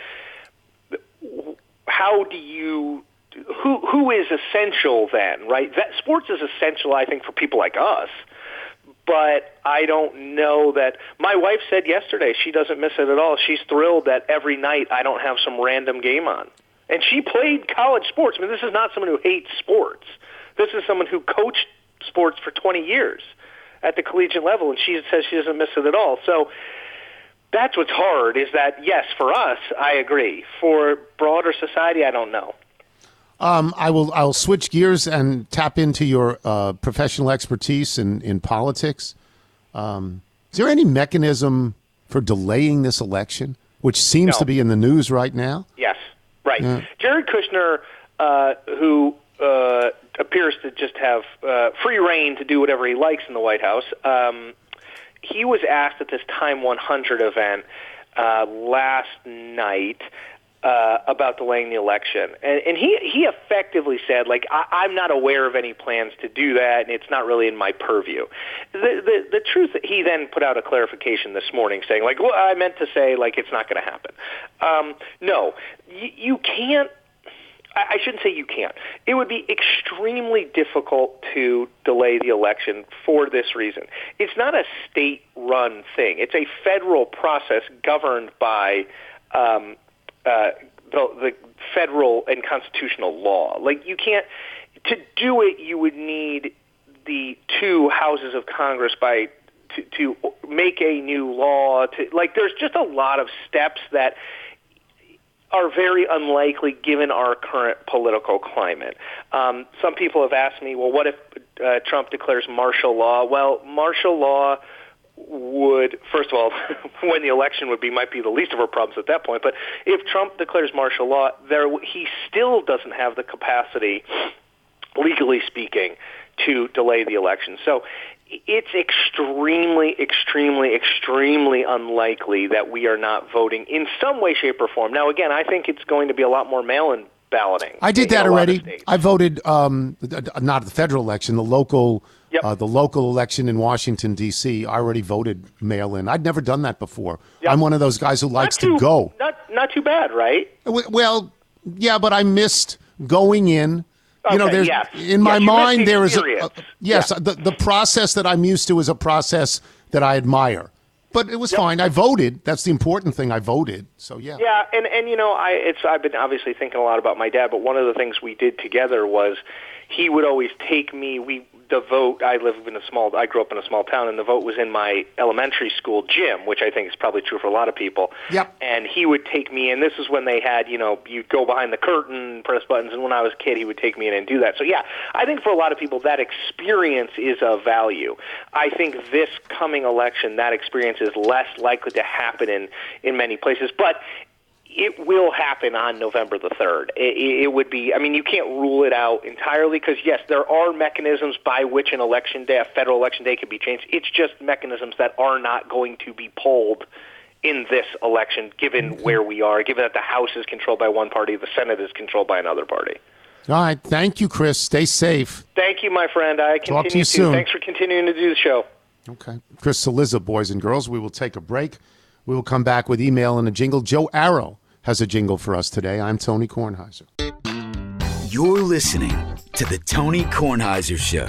how do you... Who is essential then, right? That sports is essential, I think, for people like us. But I don't know that. My wife said yesterday she doesn't miss it at all. She's thrilled that every night I don't have some random game on. And she played college sports. I mean, this is not someone who hates sports. This is someone who coached sports for 20 years at the collegiate level, and she says she doesn't miss it at all. So that's what's hard is that, yes, for us, I agree. For broader society, I don't know. I'll switch gears and tap into your professional expertise in politics. Is there any mechanism for delaying this election, which seems to be in the news right now? Yes, right. Yeah. Jared Kushner, who appears to just have free reign to do whatever he likes in the White House, he was asked at this Time 100 event last night about delaying the election. And he effectively said, like, I'm not aware of any plans to do that, and it's not really in my purview. The truth, he then put out a clarification this morning saying, like, well, I meant to say, like, it's not going to happen. No, you can't. I shouldn't say you can't. It would be extremely difficult to delay the election for this reason. It's not a state-run thing. It's a federal process governed by the federal and constitutional law. Like, you can't, to do it, you would need the two houses of Congress to make a new law. There's just a lot of steps that are very unlikely given our current political climate. Some people have asked me, well, what if Trump declares martial law? Well, martial law would, first of all, when the election might be the least of our problems at that point. But if Trump declares martial law, he still doesn't have the capacity, legally speaking, to delay the election. So it's extremely, extremely, extremely unlikely that we are not voting in some way, shape, or form. Now, again, I think it's going to be a lot more mail-in balloting. I did in that a lot of already. states. I voted not the federal election, the local election in Washington, D.C. I already voted mail-in. I'd never done that before. Yep. I'm one of those guys who likes to go. Not too bad, right? Well, yeah, but I missed going in. You know, Okay, there's yes. in my Yes, you mind missed the there is experience. the process that I'm used to is a process that I admire. But it was fine. I voted. That's the important thing. I voted. So yeah. Yeah, and you know, I've been obviously thinking a lot about my dad, but one of the things we did together was he would always take me. The vote. I grew up in a small town, and the vote was in my elementary school gym, which I think is probably true for a lot of people. Yep. And he would take me in. This is when they had, you'd go behind the curtain, press buttons, and when I was a kid, he would take me in and do that. So yeah, I think for a lot of people, that experience is of value. I think this coming election, that experience is less likely to happen in many places, but it will happen on November the 3rd. It would be, I mean, you can't rule it out entirely because, yes, there are mechanisms by which an election day, a federal election day, could be changed. It's just mechanisms that are not going to be pulled in this election, given where we are, given that the House is controlled by one party, the Senate is controlled by another party. All right. Thank you, Chris. Stay safe. Thank you, my friend. I continue Talk to you soon. Thanks for continuing to do the show. Okay. Chris Cillizza, boys and girls. We will take a break. We will come back with email and a jingle. Joe Arrow has a jingle for us today. I'm Tony Kornheiser. You're listening to the Tony Kornheiser Show.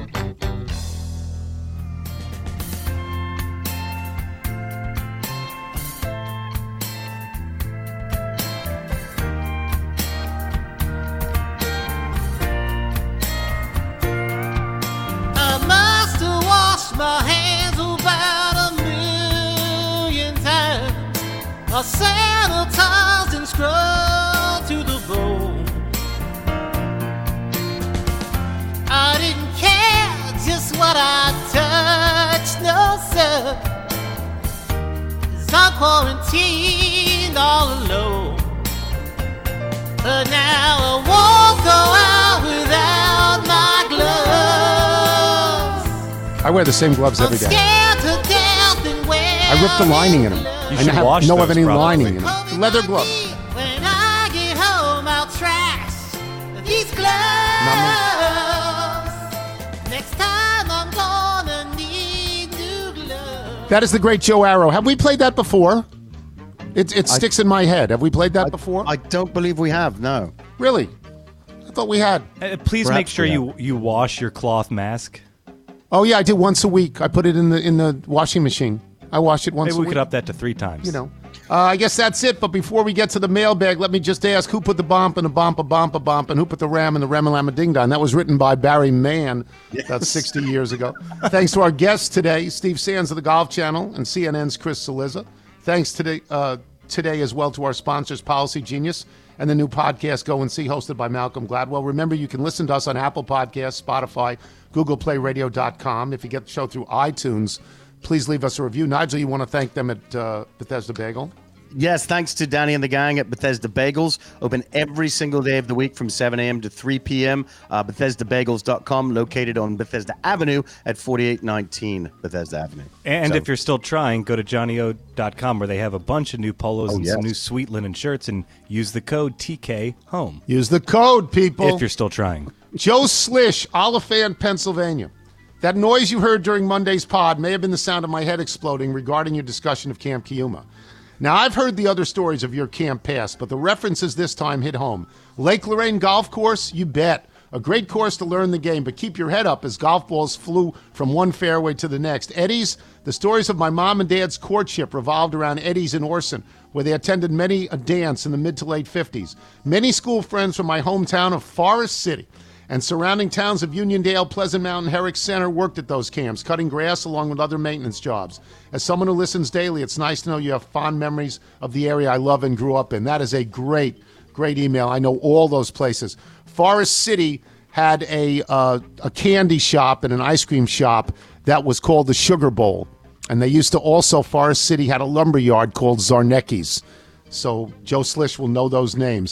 I must have washed my hands about 1,000,000 times. I sanitized and scrubbed to the bone. I didn't care just what I touched, no sir. 'Cause I'm quarantined all alone. But now I won't go out without my gloves. I wear the same gloves every I'm day. scared to death and wear I ripped the lining in them. You I should wash don't have those, any probably. lining in them. Leather gloves. When I get home, I'll trash these gloves. Next time I'm gonna need new gloves. That is the great Joe Arrow. Have we played that before? It sticks in my head. Have we played that before? I don't believe we have, no. Really? I thought we had. Please make Perhaps sure we you wash your cloth mask. Oh yeah, I do once a week. I put it in the washing machine. I wash it once Maybe a we week. could up that to 3 times. You know. I guess that's it. But before we get to the mailbag, let me just ask, who put the bump and a bump, a bump, a bump, and who put the ram and the ram-a-lam ding dong? That was written by Barry Mann about 60 years ago. Thanks to our guests today, Steve Sands of the Golf Channel and CNN's Chris Cillizza. Thanks today as well to our sponsors, Policy Genius, and the new podcast, Go and See, hosted by Malcolm Gladwell. Remember, you can listen to us on Apple Podcasts, Spotify, GooglePlayRadio.com. If you get the show through iTunes, please leave us a review. Nigel, you want to thank them at Bethesda Bagel? Yes, thanks to Danny and the gang at Bethesda Bagels. Open every single day of the week from 7 a.m. to 3 p.m. BethesdaBagels.com, located on Bethesda Avenue at 4819 Bethesda Avenue. And if you're still trying, go to JohnnyO.com where they have a bunch of new polos and some new sweet linen shirts, and use the code TKHOME. Use the code, people. If you're still trying. Joe Slish, Oliphant, Pennsylvania. That noise you heard during Monday's pod may have been the sound of my head exploding regarding your discussion of Camp Kiuma. Now, I've heard the other stories of your camp past, but the references this time hit home. Lake Lorraine Golf Course? You bet. A great course to learn the game, but keep your head up as golf balls flew from one fairway to the next. Eddie's? The stories of my mom and dad's courtship revolved around Eddie's in Orson, where they attended many a dance in the mid to late 50s. Many school friends from my hometown of Forest City and surrounding towns of Uniondale, Pleasant Mountain, Herrick Center worked at those camps, cutting grass along with other maintenance jobs. As someone who listens daily, it's nice to know you have fond memories of the area I love and grew up in. That is a great, great email. I know all those places. Forest City had a candy shop and an ice cream shop that was called the Sugar Bowl. And they used to also, Forest City had a lumber yard called Zarnecki's. So Joe Slish will know those names.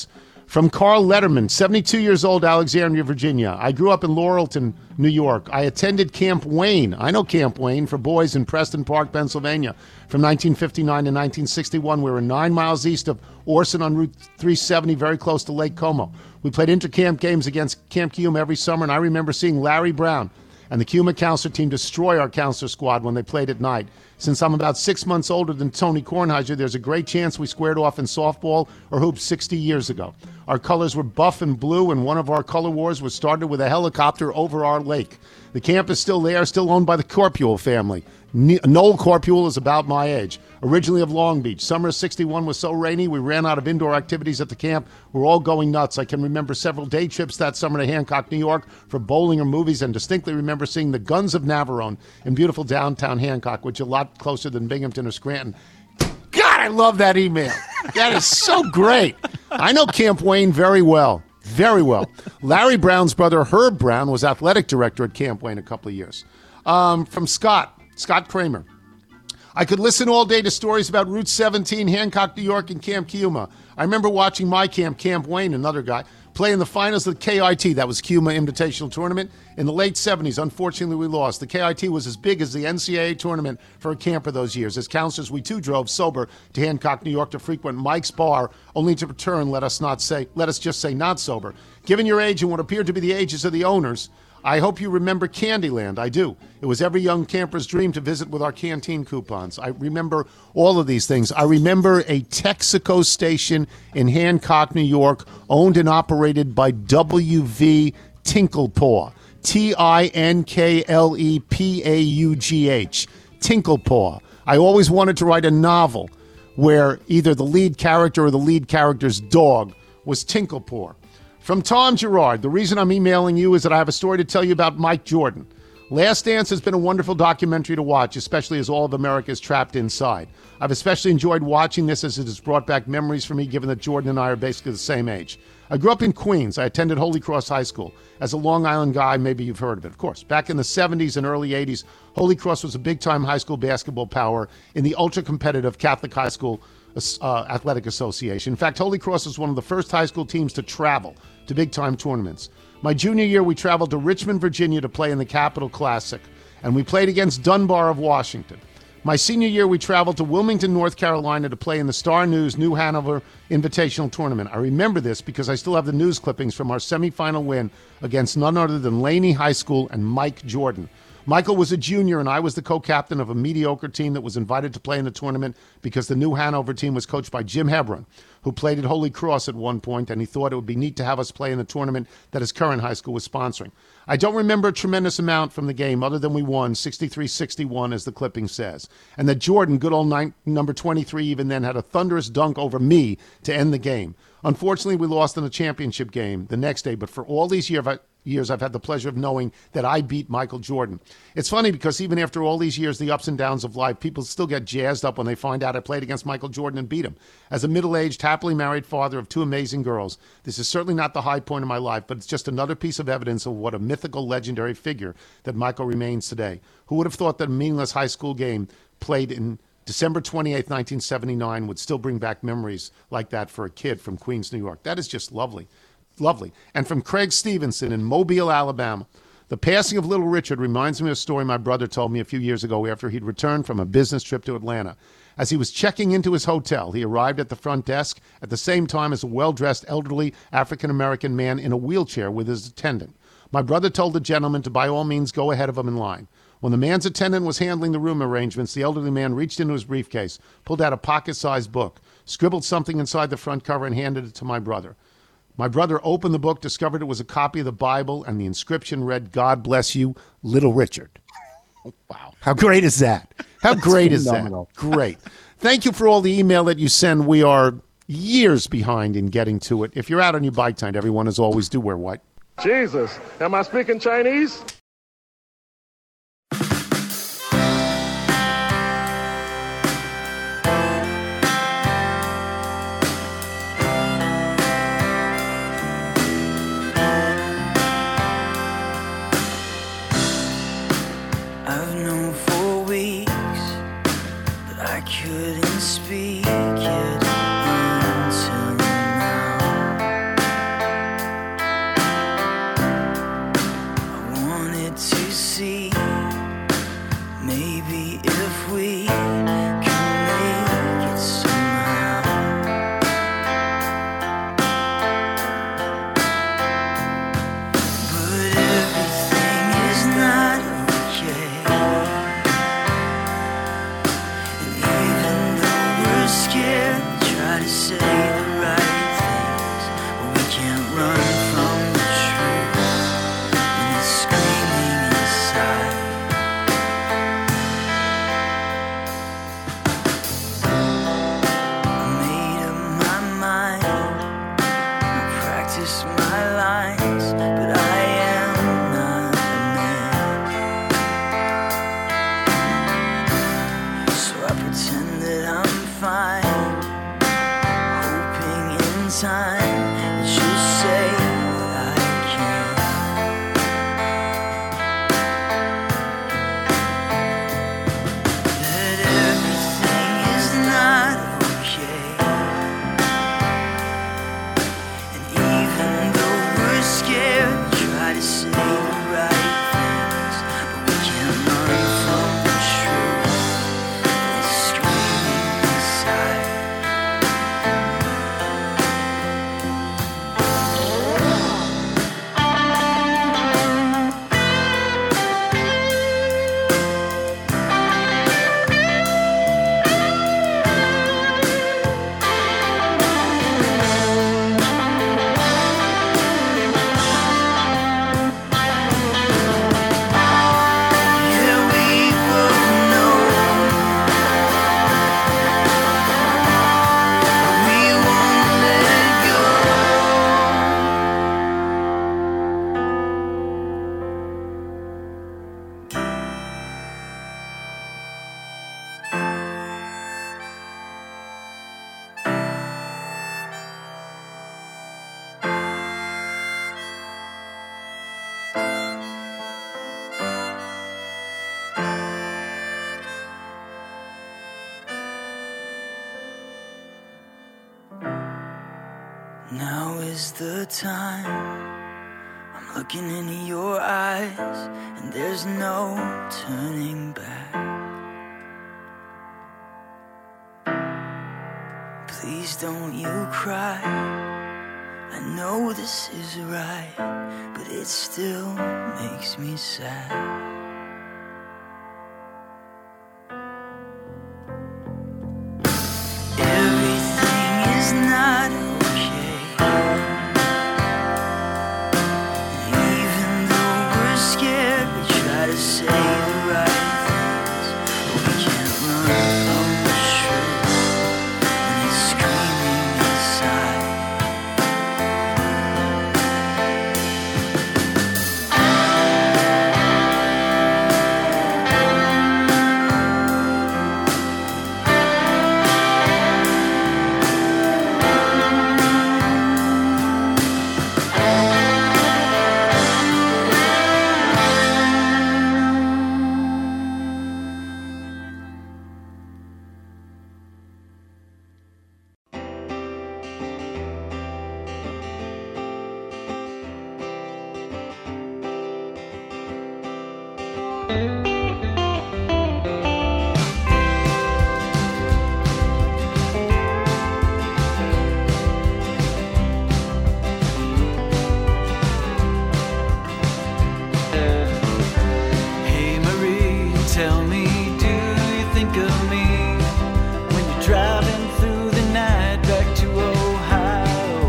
From Carl Letterman, 72 years old, Alexandria, Virginia. I grew up in Laurelton, New York. I attended Camp Wayne. I know Camp Wayne for boys in Preston Park, Pennsylvania. From 1959 to 1961, we were 9 miles east of Orson on Route 370, very close to Lake Como. We played intercamp games against Camp Kiuma every summer, and I remember seeing Larry Brown and the Kiuma counselor team destroy our counselor squad when they played at night. Since I'm about 6 months older than Tony Kornheiser, there's a great chance we squared off in softball or hoops 60 years ago. Our colors were buff and blue, and one of our color wars was started with a helicopter over our lake. The camp is still there, still owned by the Corpule family. Noel Corpule is about my age, originally of Long Beach. Summer of 61 was so rainy, we ran out of indoor activities at the camp. We're all going nuts. I can remember several day trips that summer to Hancock, New York for bowling or movies, and distinctly remember seeing the Guns of Navarone in beautiful downtown Hancock, which is a lot closer than Binghamton or Scranton. God, I love that email. That is so great. I know Camp Wayne very well. Very well. Larry Brown's brother, Herb Brown, was athletic director at Camp Wayne a couple of years. From Scott Kramer. I could listen all day to stories about Route 17, Hancock, New York, and Camp Kiuma. I remember watching my camp, Camp Wayne, another guy, play in the finals of the KIT, that was Kiuma Invitational Tournament, in the late 70s. Unfortunately, we lost. The KIT was as big as the NCAA tournament for a camper those years. As counselors, we too drove sober to Hancock, New York to frequent Mike's Bar, only to return, let us just say not sober. Given your age and what appeared to be the ages of the owners, I hope you remember Candyland. I do. It was every young camper's dream to visit with our canteen coupons. I remember all of these things. I remember a Texaco station in Hancock, New York, owned and operated by W.V. Tinklepaugh. Tinklepaughh. Tinklepaugh. I always wanted to write a novel where either the lead character or the lead character's dog was Tinklepaugh. From Tom Gerard, the reason I'm emailing you is that I have a story to tell you about Mike Jordan. Last Dance has been a wonderful documentary to watch, especially as all of America is trapped inside. I've especially enjoyed watching this as it has brought back memories for me, given that Jordan and I are basically the same age. I grew up in Queens. I attended Holy Cross High School. As a Long Island guy, maybe you've heard of it, of course. Back in the 70s and early 80s, Holy Cross was a big-time high school basketball power in the ultra-competitive Catholic High School Athletic Association. In fact, Holy Cross was one of the first high school teams to travel to big-time tournaments. My junior year, we traveled to Richmond, Virginia to play in the Capital Classic, and we played against Dunbar of Washington. My senior year, we traveled to Wilmington, North Carolina to play in the Star News New Hanover Invitational Tournament. I remember this because I still have the news clippings from our semifinal win against none other than Laney High School and Mike Jordan. Michael was a junior, and I was the co-captain of a mediocre team that was invited to play in the tournament because the New Hanover team was coached by Jim Hebron, who played at Holy Cross at one point, and he thought it would be neat to have us play in the tournament that his current high school was sponsoring. I don't remember a tremendous amount from the game other than we won 63-61, as the clipping says, and that Jordan, good old number 23, even then had a thunderous dunk over me to end the game. Unfortunately, we lost in the championship game the next day, but for all these years, I've had the pleasure of knowing that I beat Michael Jordan. It's funny because even after all these years, the ups and downs of life, people still get jazzed up when they find out I played against Michael Jordan and beat him. As a middle-aged, happily married father of two amazing girls, this is certainly not the high point of my life, but it's just another piece of evidence of what a mythical, legendary figure that Michael remains today. Who would have thought that a meaningless high school game played in December 28, 1979 would still bring back memories like that for a kid from Queens, New York. That is just lovely. Lovely. And from Craig Stevenson in Mobile, Alabama. The passing of Little Richard reminds me of a story my brother told me a few years ago after he'd returned from a business trip to Atlanta. As he was checking into his hotel, he arrived at the front desk at the same time as a well-dressed, elderly African-American man in a wheelchair with his attendant. My brother told the gentleman to by all means go ahead of him in line. When the man's attendant was handling the room arrangements, the elderly man reached into his briefcase, pulled out a pocket-sized book, scribbled something inside the front cover, and handed it to my brother. My brother opened the book, discovered it was a copy of the Bible, and the inscription read, "God bless you, Little Richard." Wow. How great is that? How great is that? Great. Thank you for all the email that you send. We are years behind in getting to it. If you're out on your bike tonight, everyone, as always, do wear white. Jesus, am I speaking Chinese? Couldn't speak yet until now. wanted to see maybe if we can make it somehow. But everything is not okay. And even though we're scared, we try to say the right things, but we can't run from the truth when it's screaming inside. I made up my mind, I practiced my lines, but I am not a man. So I pretend that I'm fine, hoping in time that you'll say what I can. That everything is not okay. And even though we're scared, we try to say the right things, but we can't run from the truth that's screaming inside. Yeah, we both know we won't let go. Now is the time. I'm looking into your eyes, and there's no turning back. Please don't you cry. I know this is right, but it still makes me sad. Everything is not okay. Even though we're scared, we try to say the right things, but we can't run from the truth when it's screaming inside. Hey Marie, tell me, do you think of me when you're driving through the night back to Ohio?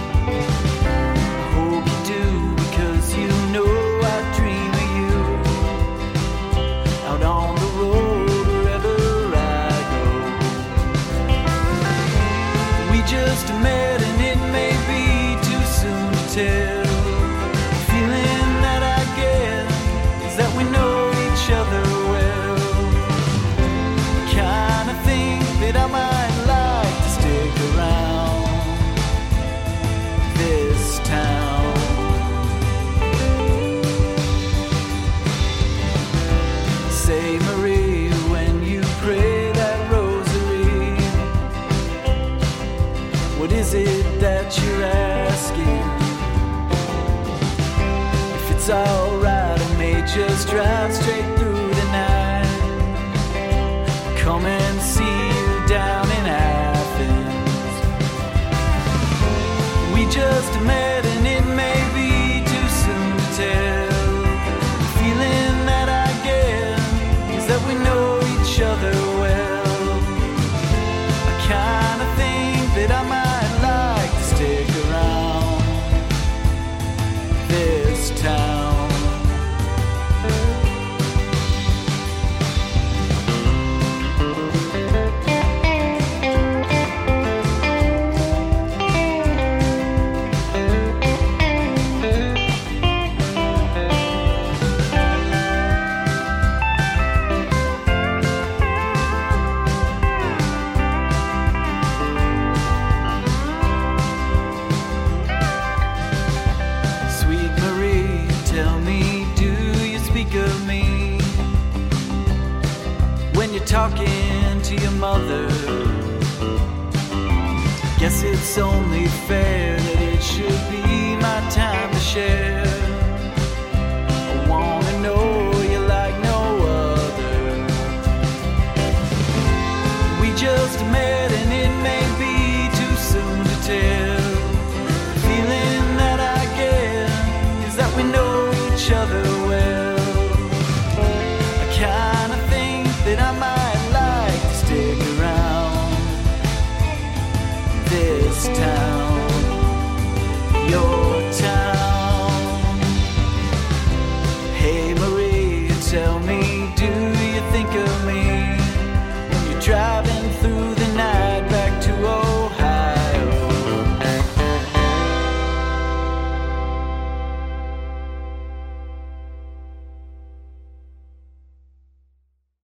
I hope you do, because you know I dream of you just met and it may be too soon to tell. The feeling that I get is that we know each other well. I kind of think that I might like to stick around this town. Sweet Marie, tell me, do you speak of me when you're talking to your mother? Guess it's only fair that it should be my time to share. I wanna know you like no other. We just met and it may be too soon to tell. The feeling that I get is that we know each other well. I kinda think that I might like to stick around this town, your town. Hey Marie, tell me,